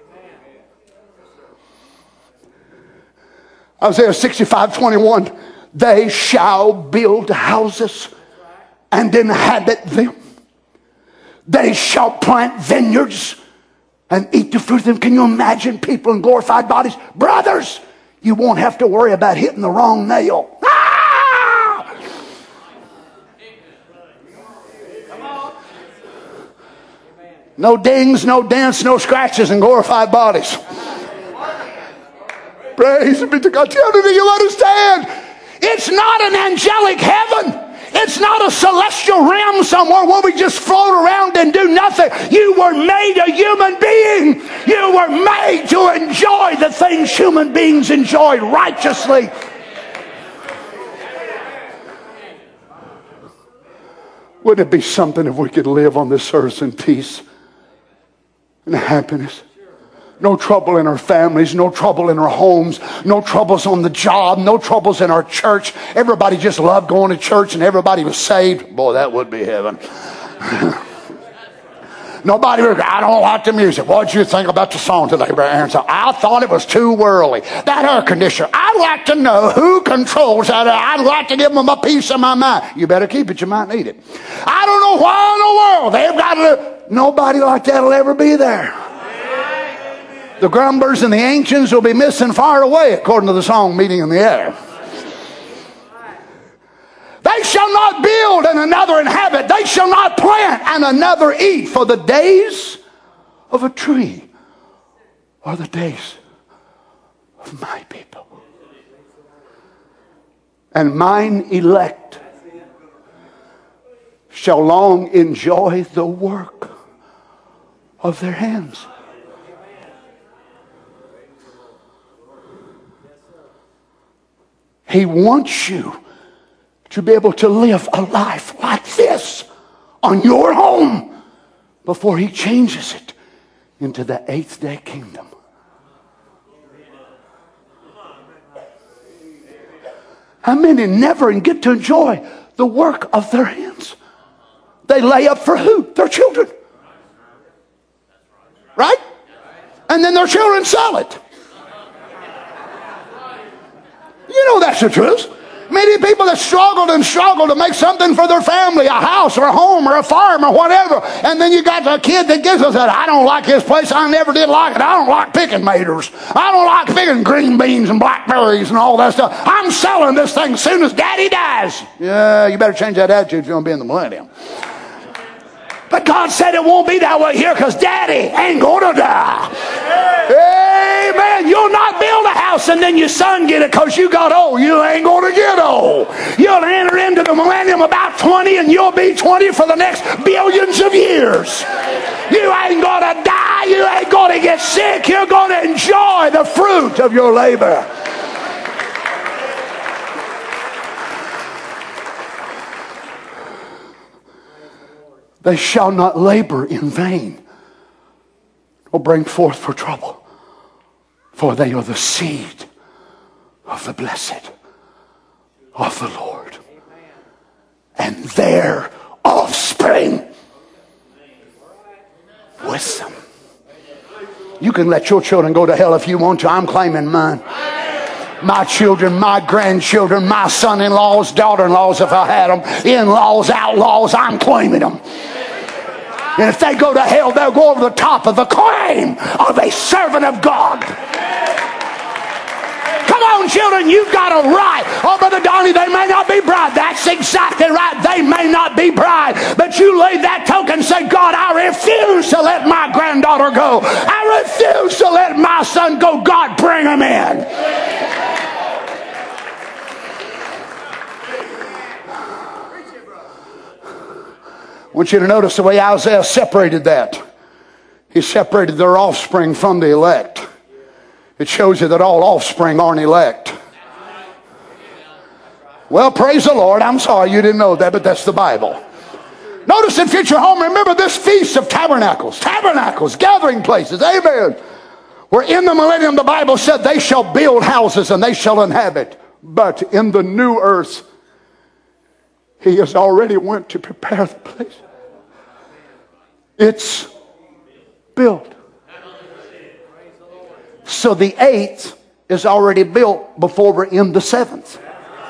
E: Isaiah sixty-five twenty-one, they shall build houses and inhabit them. They shall plant vineyards and eat the fruit of them. Can you imagine people in glorified bodies? Brothers, you won't have to worry about hitting the wrong nail. Ah! No dings, no dents, no scratches in glorified bodies. Praise be to God. Tell me, do you understand? It's not an angelic heaven. It's not a celestial realm somewhere where we just float around and do nothing. You were made a human being. You were made to enjoy the things human beings enjoy righteously. Wouldn't it be something if we could live on this earth in peace and happiness? No trouble in our families, no trouble in our homes, no troubles on the job, no troubles in our church. Everybody just loved going to church and everybody was saved. Boy, that would be heaven. Nobody, I don't like the music. What did you think about the song today, Brother Aaron? So I thought it was too whirly. That air conditioner, I'd like to know who controls that. I'd like to give them a piece of my mind. You better keep it, you might need it. I don't know why in the world they've got to, nobody like that will ever be there. The grumblers and the ancients will be missing far away, according to the song Meeting in the Air. They shall not build and another inhabit. They shall not plant and another eat. For the days of a tree are the days of my people. And mine elect shall long enjoy the work of their hands. He wants you to be able to live a life like this on your home before he changes it into the eighth day kingdom. How many never get to enjoy the work of their hands? They lay up for who? Their children. Right? And then their children sell it. You know that's the truth. Many people that struggled and struggled to make something for their family, a house or a home or a farm or whatever, and then you got a kid that gets us that, I don't like this place, I never did like it, I don't like picking maters, I don't like picking green beans and blackberries and all that stuff, I'm selling this thing as soon as Daddy dies. Yeah, you better change that attitude if you're going to be in the millennium. But God said it won't be that way here because Daddy ain't going to die. Amen. You'll not build a house and then your son get it because you got old. You ain't going to get old. You'll enter into the millennium about twenty and you'll be twenty for the next billions of years. You ain't going to die. You ain't going to get sick. You're going to enjoy the fruit of your labor. They shall not labor in vain or bring forth for trouble, for they are the seed of the blessed of the Lord, and their offspring with them. You can let your children go to hell if you want to. I'm claiming mine. My children, my grandchildren, my son-in-laws, daughter-in-laws, if I had them, in-laws, outlaws, I'm claiming them. And if they go to hell, they'll go over the top of the claim of a servant of God. Come on, children, you've got a right. Oh, Brother Donnie, they may not be bride. That's exactly right. They may not be bride. But you lay that token and say, God, I refuse to let my granddaughter go. I refuse to let my son go. God, bring him in. I want you to notice the way Isaiah separated that. He separated their offspring from the elect. It shows you that all offspring aren't elect. Well, praise the Lord. I'm sorry you didn't know that, but that's the Bible. Notice in future home, remember this Feast of Tabernacles. Tabernacles, gathering places. Amen. Where in the millennium the Bible said they shall build houses and they shall inhabit. But in the new earth, he has already went to prepare the place. It's built. So the eighth is already built before we're in the seventh.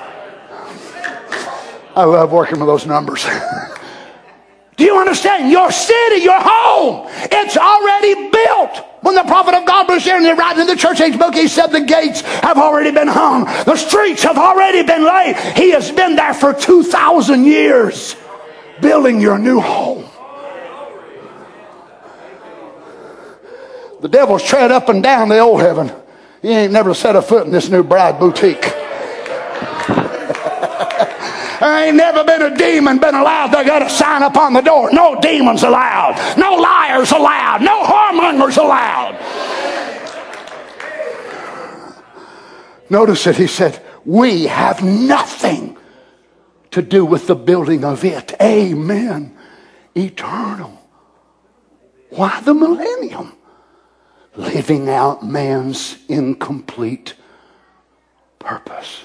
E: I love working with those numbers. Do you understand? Your city, your home, it's already built. When the prophet of God was here and he writing in the church age book, he said the gates have already been hung. The streets have already been laid. He has been there for two thousand years building your new home. The devil's tread up and down the old heaven. He ain't never set a foot in this new bride boutique. There ain't never been a demon been allowed to get a sign up on the door. No demons allowed. No liars allowed. No whoremongers allowed. Notice that he said, we have nothing to do with the building of it. Amen. Eternal. Why the millennium? Living out man's incomplete purpose.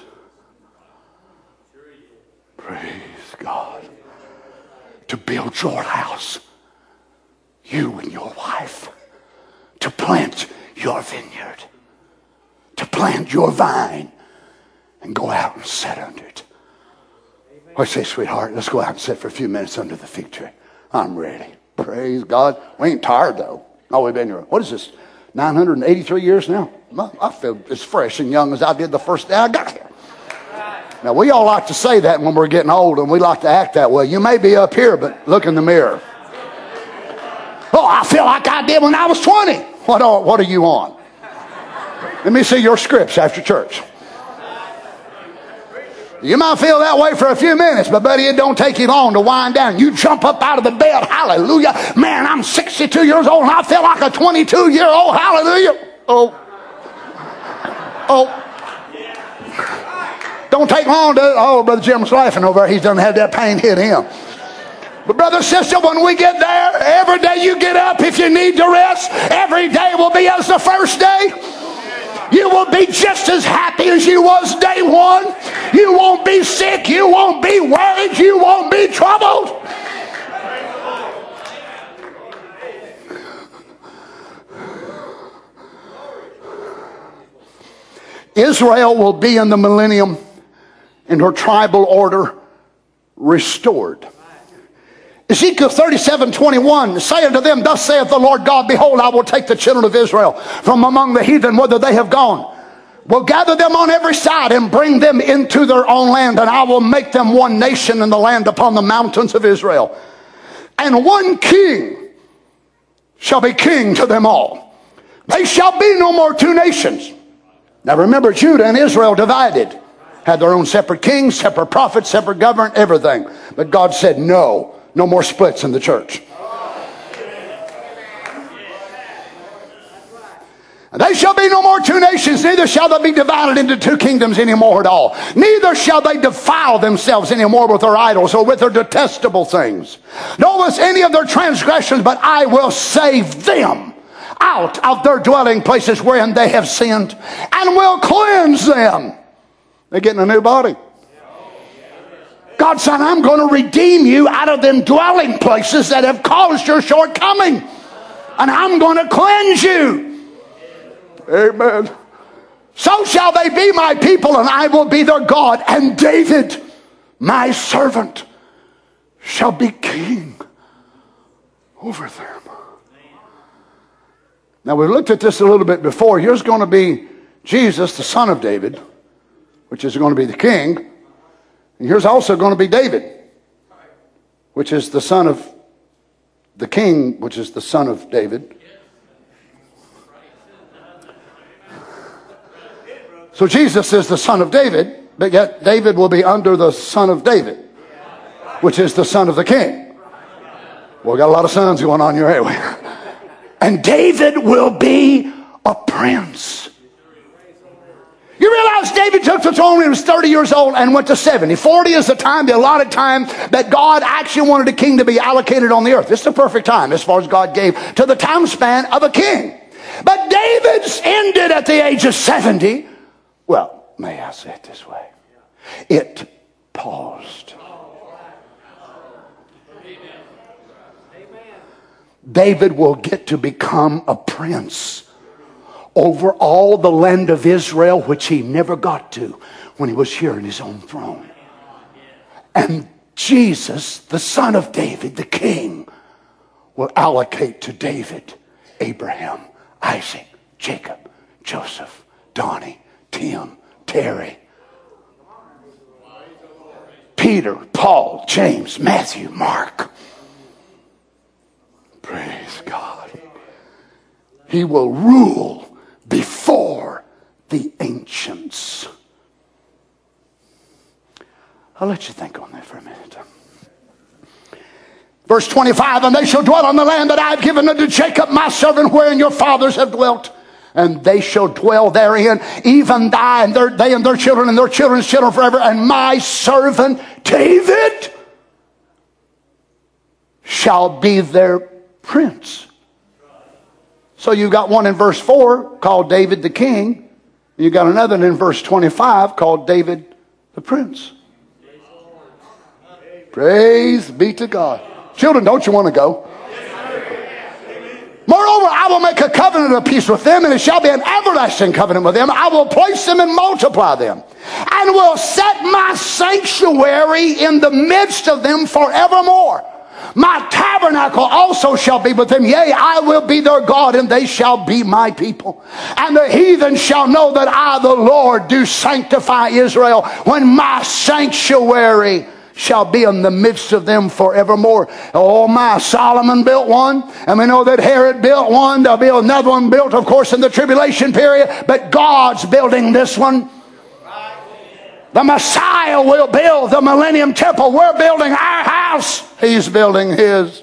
E: Praise God. To build your house. You and your wife. To plant your vineyard. To plant your vine. And go out and sit under it. I say, sweetheart, let's go out and sit for a few minutes under the fig tree. I'm ready. Praise God. We ain't tired though. Oh, we've been here. What is this? nine hundred eighty-three years now? I feel as fresh and young as I did the first day I got here. Now, we all like to say that when we're getting old, and we like to act that way. You may be up here, but look in the mirror. Oh, I feel like I did when I was twenty. What are, what are you on? Let me see your scripts after church. You might feel that way for a few minutes, but buddy, it don't take you long to wind down. You jump up out of the bed, hallelujah. Man, I'm sixty-two years old and I feel like a twenty-two-year-old, hallelujah. Oh. Oh. Don't take long to, oh, Brother Jim's laughing over there. He doesn't have that pain hit him. But brother, sister, when we get there, every day you get up if you need to rest, every day will be as the first day. You will be just as happy as you was day one. You won't be sick. You won't be worried. You won't be troubled. Israel will be in the millennium and her tribal order restored. Ezekiel thirty-seven twenty-one, say unto them, thus saith the Lord God, behold, I will take the children of Israel from among the heathen, whither they have gone. Will gather them on every side and bring them into their own land, and I will make them one nation in the land upon the mountains of Israel. And one king shall be king to them all. They shall be no more two nations. Now remember, Judah and Israel divided. Had their own separate kings, separate prophets, separate government, everything. But God said no. No more splits in the church. And they shall be no more two nations, neither shall they be divided into two kingdoms anymore at all. Neither shall they defile themselves anymore with their idols or with their detestable things, nor with any of their transgressions, but I will save them out of their dwelling places wherein they have sinned, and will cleanse them. They're getting a new body. God said, I'm going to redeem you out of them dwelling places that have caused your shortcoming. And I'm going to cleanse you. Amen. So shall they be my people, and I will be their God. And David, my servant, shall be king over them. Now, we looked at this a little bit before. Here's going to be Jesus, the son of David, which is going to be the king. And here's also going to be David, which is the son of the king, which is the son of David. So Jesus is the son of David, but yet David will be under the son of David, which is the son of the king. Well, we got a lot of sons going on here, ain't we? And David will be a prince. You realize David took the throne when he was thirty years old and went to seventy. forty is the time, the allotted time that God actually wanted a king to be allocated on the earth. It's the perfect time as far as God gave to the time span of a king. But David's ended at the age of seventy. Well, may I say it this way? It paused. David will get to become a prince over all the land of Israel, which he never got to when he was here in his own throne. And Jesus, the son of David, the king, will allocate to David Abraham, Isaac, Jacob, Joseph, Donnie, Tim, Terry, Peter, Paul, James, Matthew, Mark. Praise God. He will rule before the ancients. I'll let you think on that for a minute. Verse twenty-five, and they shall dwell on the land that I have given unto Jacob my servant, wherein your fathers have dwelt. and they shall dwell therein, even thy and their, they and their children and their children's children forever, and my servant David shall be their prince. So you've got one in verse four called David the king, and you've got another in verse twenty-five called David the prince. Praise be to God. Children, don't you want to go? Moreover, I will make a covenant of peace with them, and it shall be an everlasting covenant with them. I will place them and multiply them, and will set my sanctuary in the midst of them forevermore. My tabernacle also shall be with them. Yea, I will be their God, and they shall be my people. And the heathen shall know that I, the Lord, do sanctify Israel, when my sanctuary shall be in the midst of them forevermore. Oh my, Solomon built one, and we know that Herod built one. There'll be another one built, of course, in the tribulation period, but God's building this one. The Messiah will build the Millennium Temple. We're building our house. He's building his.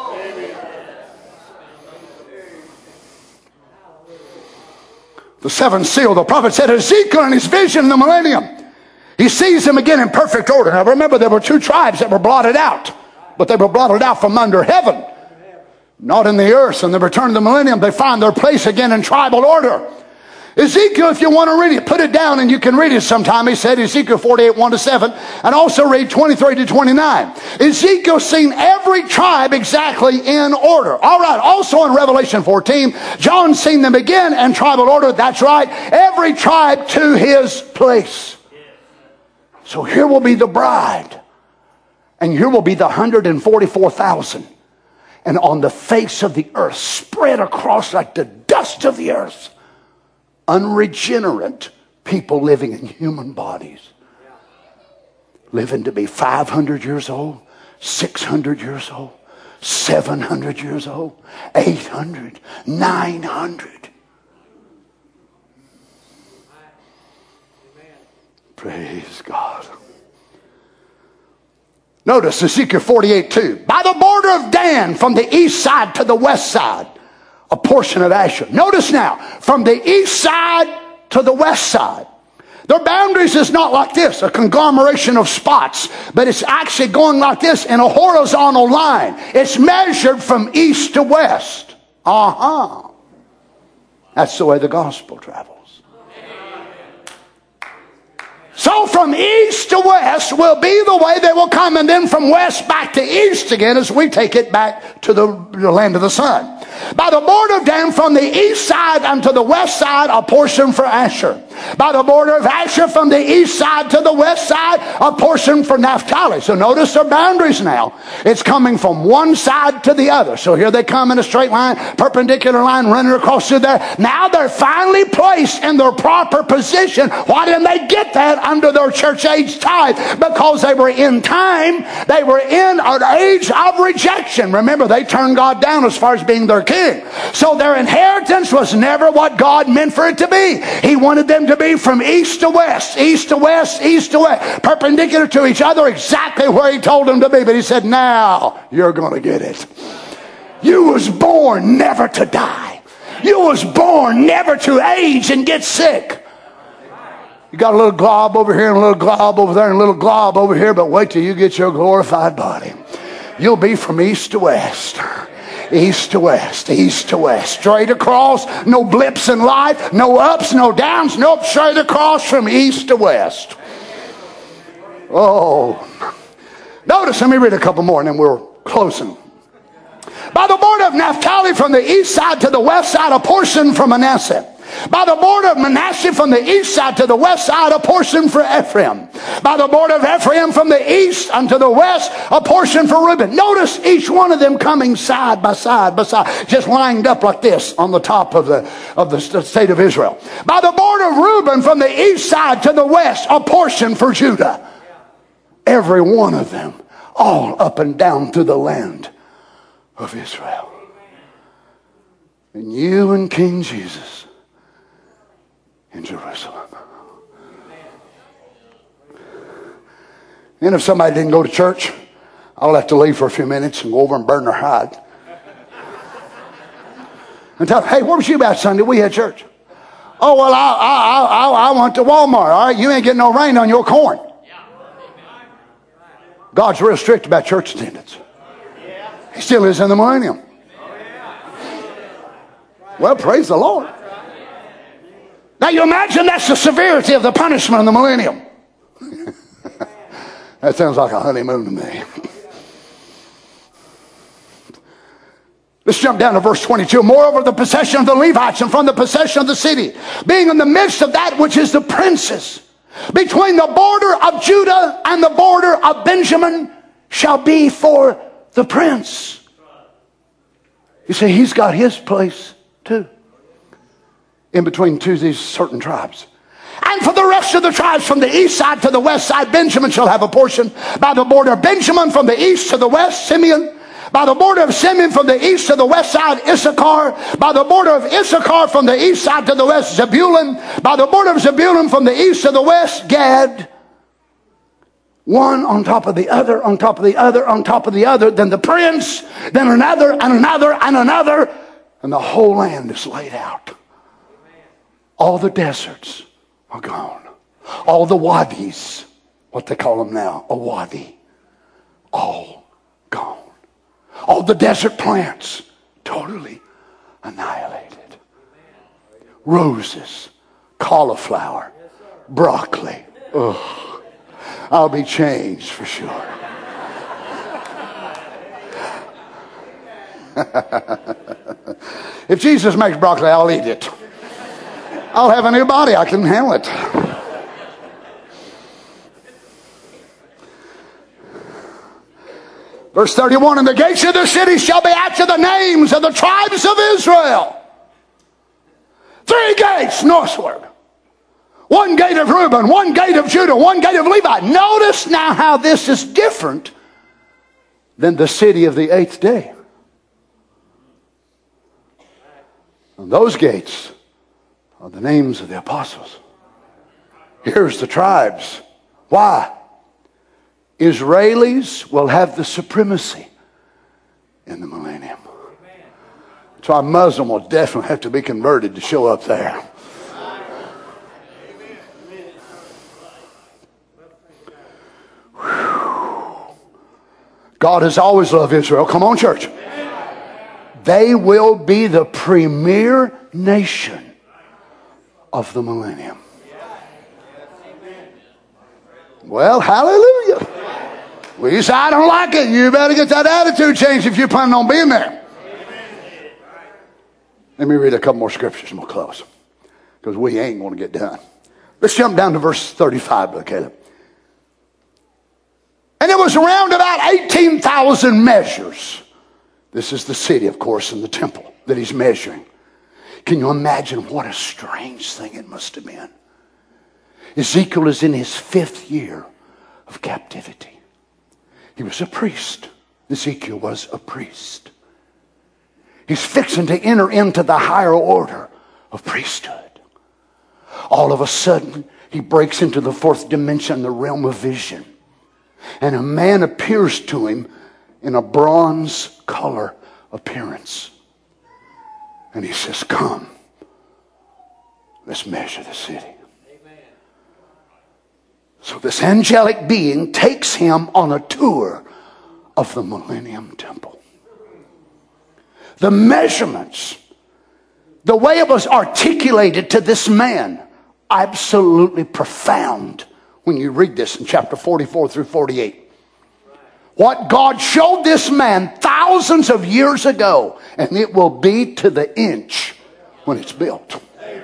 E: The seventh seal, the prophet said, Ezekiel in his vision in the millennium, he sees them again in perfect order. Now remember, there were two tribes that were blotted out, but they were blotted out from under heaven, not in the earth. And the return of the millennium, they find their place again in tribal order. Ezekiel, if you want to read it, put it down and you can read it sometime. He said, Ezekiel forty-eight, one to seven, and also read twenty-three to twenty-nine. Ezekiel seen every tribe exactly in order. All right, also in Revelation fourteen, John seen them again in tribal order. That's right, every tribe to his place. So here will be the bride, and here will be the one hundred forty-four thousand. And on the face of the earth, spread across like the dust of the earth, unregenerate people living in human bodies. Living to be five hundred years old, six hundred years old, seven hundred years old, eight hundred, nine hundred. Praise God. Notice Ezekiel forty-eight two. By the border of Dan, from the east side to the west side, a portion of Asher. Notice now, from the east side to the west side. Their boundaries is not like this, a conglomeration of spots, but it's actually going like this in a horizontal line. It's measured from east to west. Uh-huh. That's the way the gospel travels. So from east to west will be the way they will come, and then from west back to east again as we take it back to the land of the sun. By the border of Dan, from the east side unto the west side, a portion for Asher. By the border of Asher, from the east side to the west side, a portion for Naphtali. So notice their boundaries now. It's coming from one side to the other. So here they come in a straight line, perpendicular line running across through there. Now they're finally placed in their proper position. Why didn't they get that under their church age tithe? Because they were in time, they were in an age of rejection. Remember, they turned God down as far as being their king. So their inheritance was never what God meant for it to be. He wanted them to be from east to west, east to west, east to west, perpendicular to each other, exactly where he told them to be. But he said, now you're going to get it. You was born never to die. You was born never to age and get sick. You got a little glob over here and a little glob over there and a little glob over here, but wait till you get your glorified body. You'll be from east to west. East to west, east to west, straight across, no blips in life, no ups, no downs, nope, straight across from east to west. Oh, notice, let me read a couple more and then we're closing. By the border of Naphtali, from the east side to the west side, a portion for Manasseh. By the border of Manasseh, from the east side to the west side, a portion for Ephraim. By the border of Ephraim, from the east unto the west, a portion for Reuben. Notice each one of them coming side by side by side, just lined up like this on the top of the of the state of Israel. By the border of Reuben, from the east side to the west, a portion for Judah. Every one of them, all up and down through the land of Israel. And you and King Jesus in Jerusalem. And if somebody didn't go to church, I'll have to leave for a few minutes and go over and burn their hide. And tell them, hey, where was you about Sunday? We had church. Oh, well, I, I, I, I went to Walmart. All right, you ain't getting no rain on your corn. God's real strict about church attendance. He still is in the millennium. Well, praise the Lord. Now you imagine that's the severity of the punishment in the millennium. That sounds like a honeymoon to me. Let's jump down to verse twenty-two. Moreover, the possession of the Levites and from the possession of the city, being in the midst of that which is the princes, between the border of Judah and the border of Benjamin, shall be for the prince. You see, he's got his place too, in between two of these certain tribes. And for the rest of the tribes from the east side to the west side, Benjamin shall have a portion. By the border of Benjamin from the east to the west, Simeon. By the border of Simeon from the east to the west side, Issachar. By the border of Issachar from the east side to the west, Zebulun. By the border of Zebulun from the east to the west, Gad. One on top of the other, on top of the other, on top of the other. Then the prince, then another, and another, and another. And the whole land is laid out. All the deserts are gone. All the wadis, what they call them now, a wadi, all gone. All the desert plants, totally annihilated. Roses, cauliflower, broccoli. Ugh. I'll be changed for sure. If Jesus makes broccoli, I'll eat it. I'll have a new body. I can handle it. Verse thirty-one, and the gates of the city shall be after the names of the tribes of Israel. Three gates northward. One gate of Reuben, one gate of Judah, one gate of Levi. Notice now how this is different than the city of the eighth day. And those gates are the names of the apostles. Here's the tribes. Why? Israelis will have the supremacy in the millennium. That's why a Muslim will definitely have to be converted to show up there. Whew. God has always loved Israel. Come on, church. They will be the premier nation of the millennium. Well, hallelujah. Well, you say, I don't like it. You better get that attitude changed if you're planning on being there. Let me read a couple more scriptures and we'll close, because we ain't going to get done. Let's jump down to verse thirty-five, Brother Caleb. And it was around about eighteen thousand measures. This is the city, of course, and the temple that he's measuring. Can you imagine what a strange thing it must have been? Ezekiel is in his fifth year of captivity. He was a priest. Ezekiel was a priest. He's fixing to enter into the higher order of priesthood. All of a sudden, he breaks into the fourth dimension, the realm of vision. And a man appears to him in a bronze color appearance. And he says, come, let's measure the city. So this angelic being takes him on a tour of the Millennium Temple. The measurements, the way it was articulated to this man, absolutely profound when you read this in chapter forty-four through forty-eight. What God showed this man thousands of years ago, and it will be to the inch when it's built.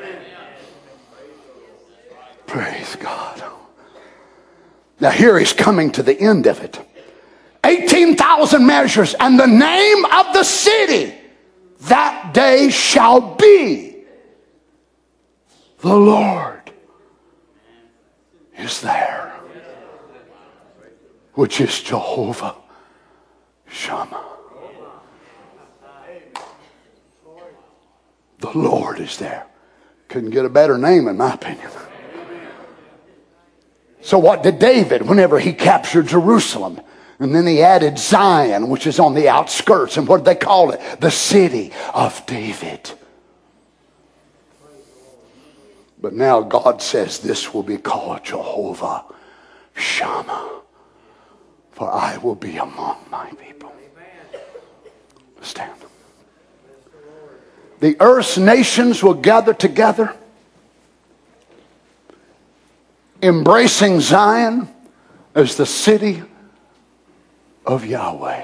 E: Praise God. Now here he's coming to the end of it. eighteen thousand measures, and the name of the city that day shall be the Lord is there, which is Jehovah Shammah. The Lord is there. Couldn't get a better name in my opinion. So what did David, whenever he captured Jerusalem, and then he added Zion, which is on the outskirts, and what did they call it? The city of David. But now God says this will be called Jehovah Shammah, for I will be among my people. Stand. The earth's nations will gather together, embracing Zion as the city of Yahweh.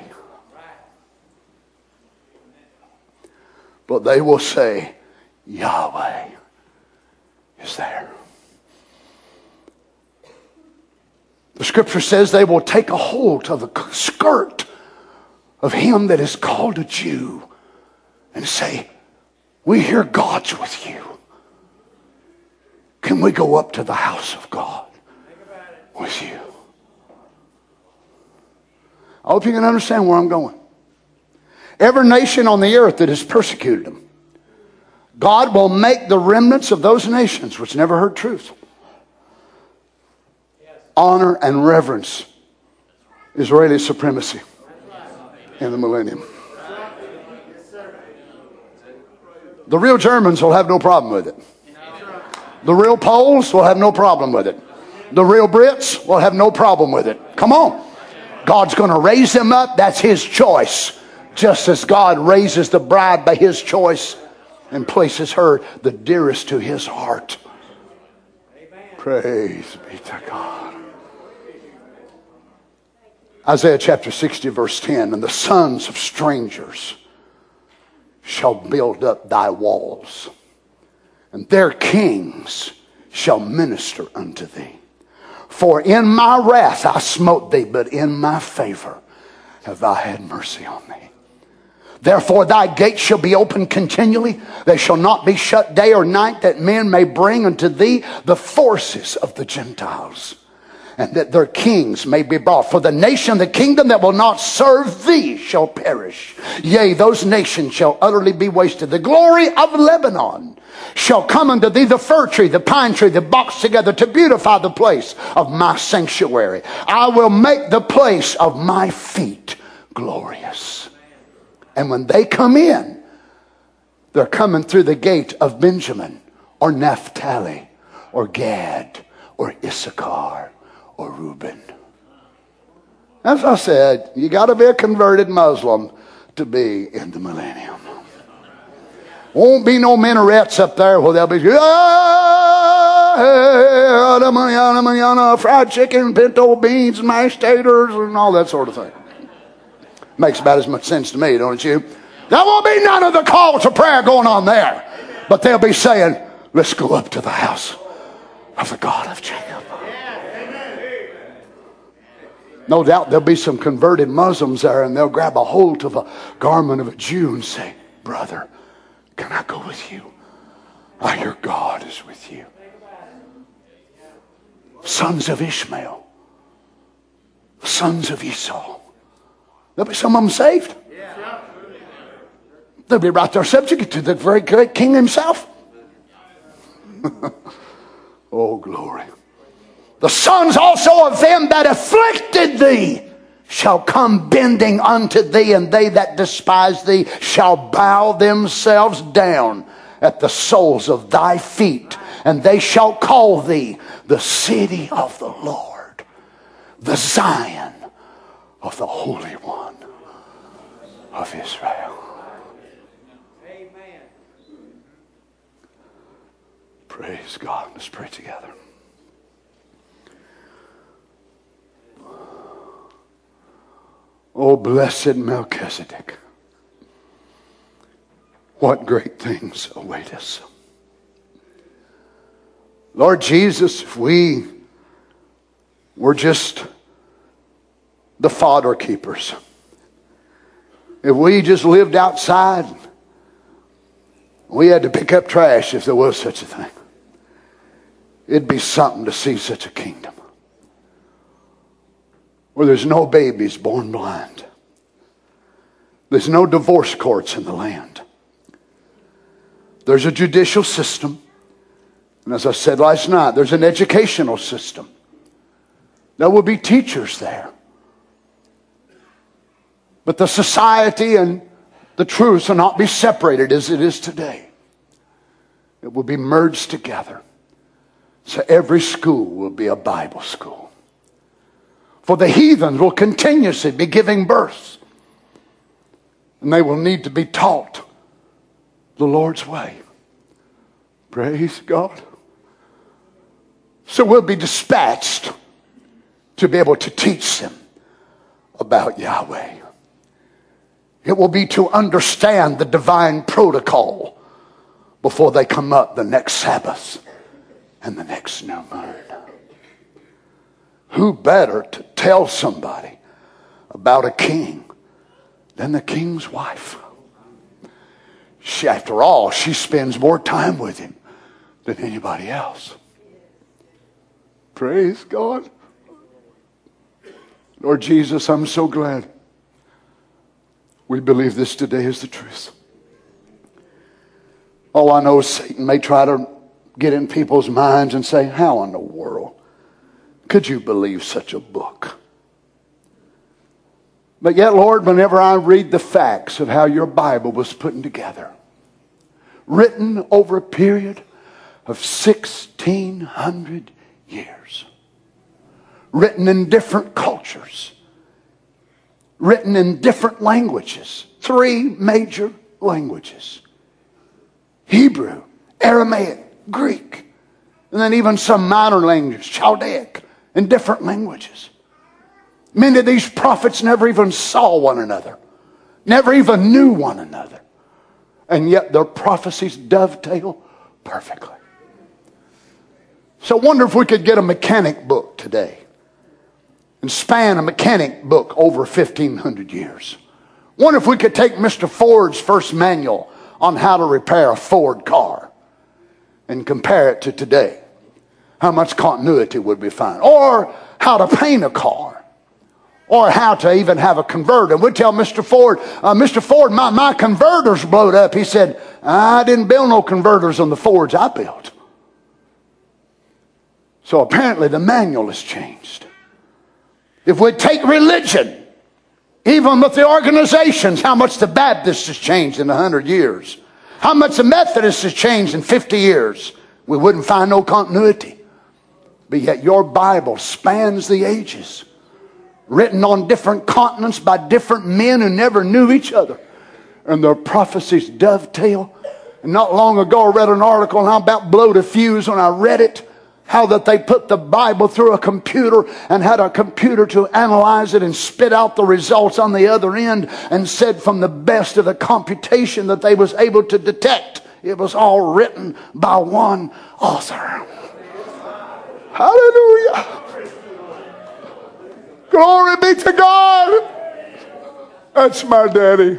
E: But they will say, Yahweh is there. The scripture says they will take a hold of the skirt of him that is called a Jew and say, we hear God's with you. Can we go up to the house of God with you? I hope you can understand where I'm going. Every nation on the earth that has persecuted them, God will make the remnants of those nations which never heard truth honor and reverence Israeli supremacy in the millennium. The real Germans will have no problem with it. The real Poles will have no problem with it. The real Brits will have no problem with it. Come on. God's going to raise them up. That's His choice. Just as God raises the bride by His choice and places her the dearest to His heart. Amen. Praise be to God. Isaiah chapter sixty verse ten, and the sons of strangers shall build up thy walls, and their kings shall minister unto thee. For in my wrath I smote thee, but in my favor have thou had mercy on thee. Therefore thy gates shall be open continually. They shall not be shut day or night, that men may bring unto thee the forces of the Gentiles, and that their kings may be brought. For the nation, the kingdom that will not serve thee shall perish. Yea, those nations shall utterly be wasted. The glory of Lebanon shall come unto thee, the fir tree, the pine tree, the box together, to beautify the place of my sanctuary. I will make the place of my feet glorious. And when they come in, they're coming through the gate of Benjamin, or Naphtali, or Gad, or Issachar, or Reuben. As I said, you got to be a converted Muslim to be in the millennium. Won't be no minarets up there where they'll be ah, fried chicken, pinto beans, mashed taters, and all that sort of thing. Makes about as much sense to me, don't you? There won't be none of the call to prayer going on there. But they'll be saying, let's go up to the house of the God of Jacob. No doubt there'll be some converted Muslims there, and they'll grab a hold of a garment of a Jew and say, brother, can I go with you? I hear God is with you. Sons of Ishmael. Sons of Esau. There'll be some of them saved. They'll be right there subject to the very great king himself. Oh, glory. The sons also of them that afflicted thee shall come bending unto thee, and they that despise thee shall bow themselves down at the soles of thy feet, and they shall call thee the city of the Lord, the Zion of the Holy One of Israel. Amen. Praise God. Let's pray together. Oh, blessed Melchizedek, what great things await us. Lord Jesus, if we were just the fodder keepers, if we just lived outside, we had to pick up trash if there was such a thing, it'd be something to see such a kingdom where there's no babies born blind. There's no divorce courts in the land. There's a judicial system. And as I said last night, there's an educational system. There will be teachers there. But the society and the truth will not be separated as it is today. It will be merged together. So every school will be a Bible school. For the heathens will continuously be giving birth. And they will need to be taught the Lord's way. Praise God. So we'll be dispatched to be able to teach them about Yahweh. It will be to understand the divine protocol before they come up the next Sabbath and the next new moon. Who better to tell somebody about a king than the king's wife? She, after all, she spends more time with him than anybody else. Praise God. Lord Jesus, I'm so glad we believe this today is the truth. Oh, I know Satan may try to get in people's minds and say, how in the world could you believe such a book? But yet, Lord, whenever I read the facts of how your Bible was put together, written over a period of sixteen hundred years, written in different cultures, written in different languages, three major languages: Hebrew, Aramaic, Greek, and then even some minor languages, Chaldaic, in different languages. Many of these prophets never even saw one another, never even knew one another, and yet their prophecies dovetail perfectly. So I wonder if we could get a mechanic book today and span a mechanic book over fifteen hundred years. Wonder if we could take Mister Ford's first manual on how to repair a Ford car and compare it to today. How much continuity would we find? Or how to paint a car. Or how to even have a converter. We'd tell Mister Ford, uh, Mister Ford, my, my converter's blowed up. He said, I didn't build no converters on the Fords I built. So apparently the manual has changed. If we take religion, even with the organizations, how much the Baptist has changed in a hundred years, how much the Methodist has changed in fifty years, we wouldn't find no continuity. But yet your Bible spans the ages, written on different continents by different men who never knew each other, and their prophecies dovetail. And not long ago I read an article, and I about blew the fuse when I read it. How that they put the Bible through a computer and had a computer to analyze it and spit out the results on the other end, and said from the best of the computation that they was able to detect, it was all written by one author. Hallelujah. Glory be to God. That's my daddy.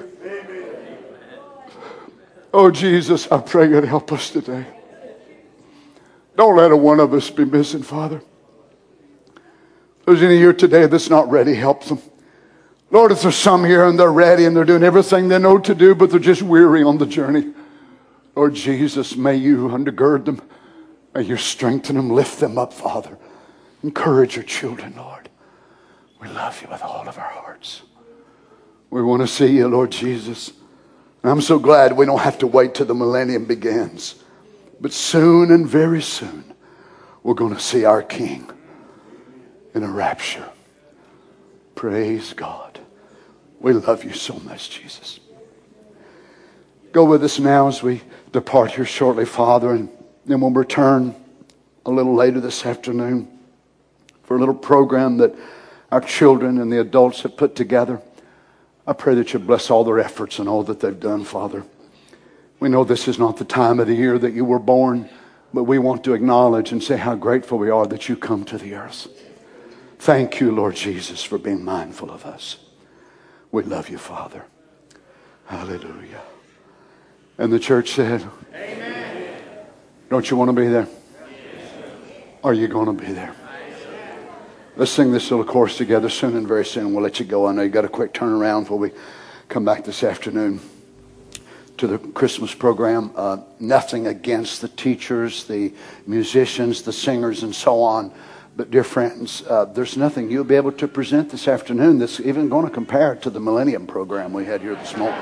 E: Oh Jesus, I pray you'd help us today. Don't let a one of us be missing, Father. If there's any here today that's not ready, help them. Lord, if there's some here and they're ready and they're doing everything they know to do, but they're just weary on the journey, Lord Jesus, may you undergird them. May you strengthen them, lift them up, Father. Encourage your children, Lord. We love you with all of our hearts. We want to see you, Lord Jesus. And I'm so glad we don't have to wait till the millennium begins. But soon and very soon, we're going to see our King in a rapture. Praise God. We love you so much, Jesus. Go with us now as we depart here shortly, Father, and then we'll return a little later this afternoon for a little program that our children and the adults have put together. I pray that you bless all their efforts and all that they've done, Father. We know this is not the time of the year that you were born, but we want to acknowledge and say how grateful we are that you come to the earth. Thank you, Lord Jesus, for being mindful of us. We love you, Father. Hallelujah. And the church said, amen. Don't you want to be there? Are you going to be there? Let's sing this little chorus together soon, and very soon we'll let you go. I know you got a quick turnaround before we come back this afternoon to the Christmas program. Uh, nothing against the teachers, the musicians, the singers, and so on. But dear friends, uh, there's nothing you'll be able to present this afternoon that's even going to compare to the Millennium program we had here this morning.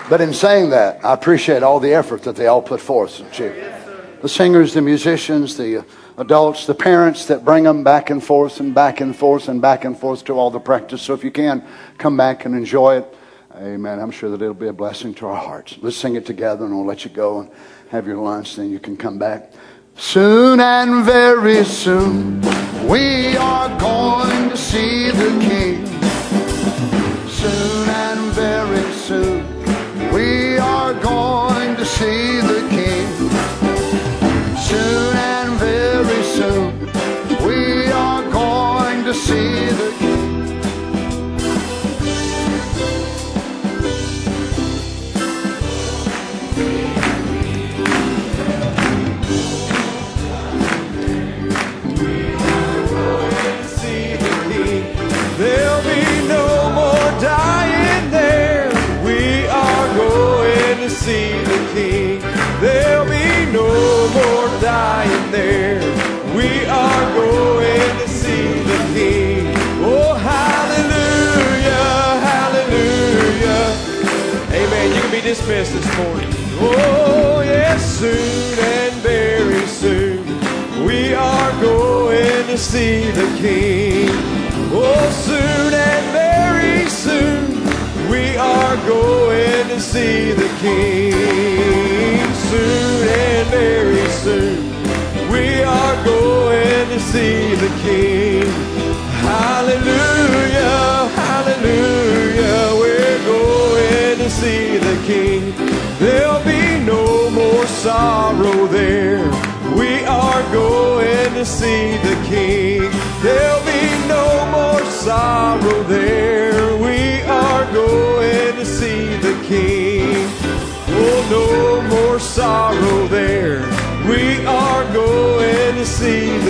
E: But in saying that, I appreciate all the effort that they all put forth. The singers, the musicians, the adults, the parents that bring them back and forth and back and forth and back and forth to all the practice. So if you can, come back and enjoy it. Amen. I'm sure that it'll be a blessing to our hearts. Let's sing it together, and we'll let you go and have your lunch. Then you can come back. Soon and very soon, we are going to see the King. Soon and very soon, we are going to see the King. Soon and very soon, we are going to see the King.
C: There'll be no more dying there. We are going to see the King. There'll be no more dying there. We are going to see the King. Oh, hallelujah, hallelujah. Amen. You can be dismissed this morning. Oh, yes, soon and very soon we are going to see the King. Oh, soon and very soon we are going to see the King. Soon and very soon we are going to see the King. Hallelujah, hallelujah, we're going to see the King. There'll be no more sorrow there. We are going to see the King. There'll be no more sorrow there. We are going to see the King. Oh, no more sorrow there. We are going to see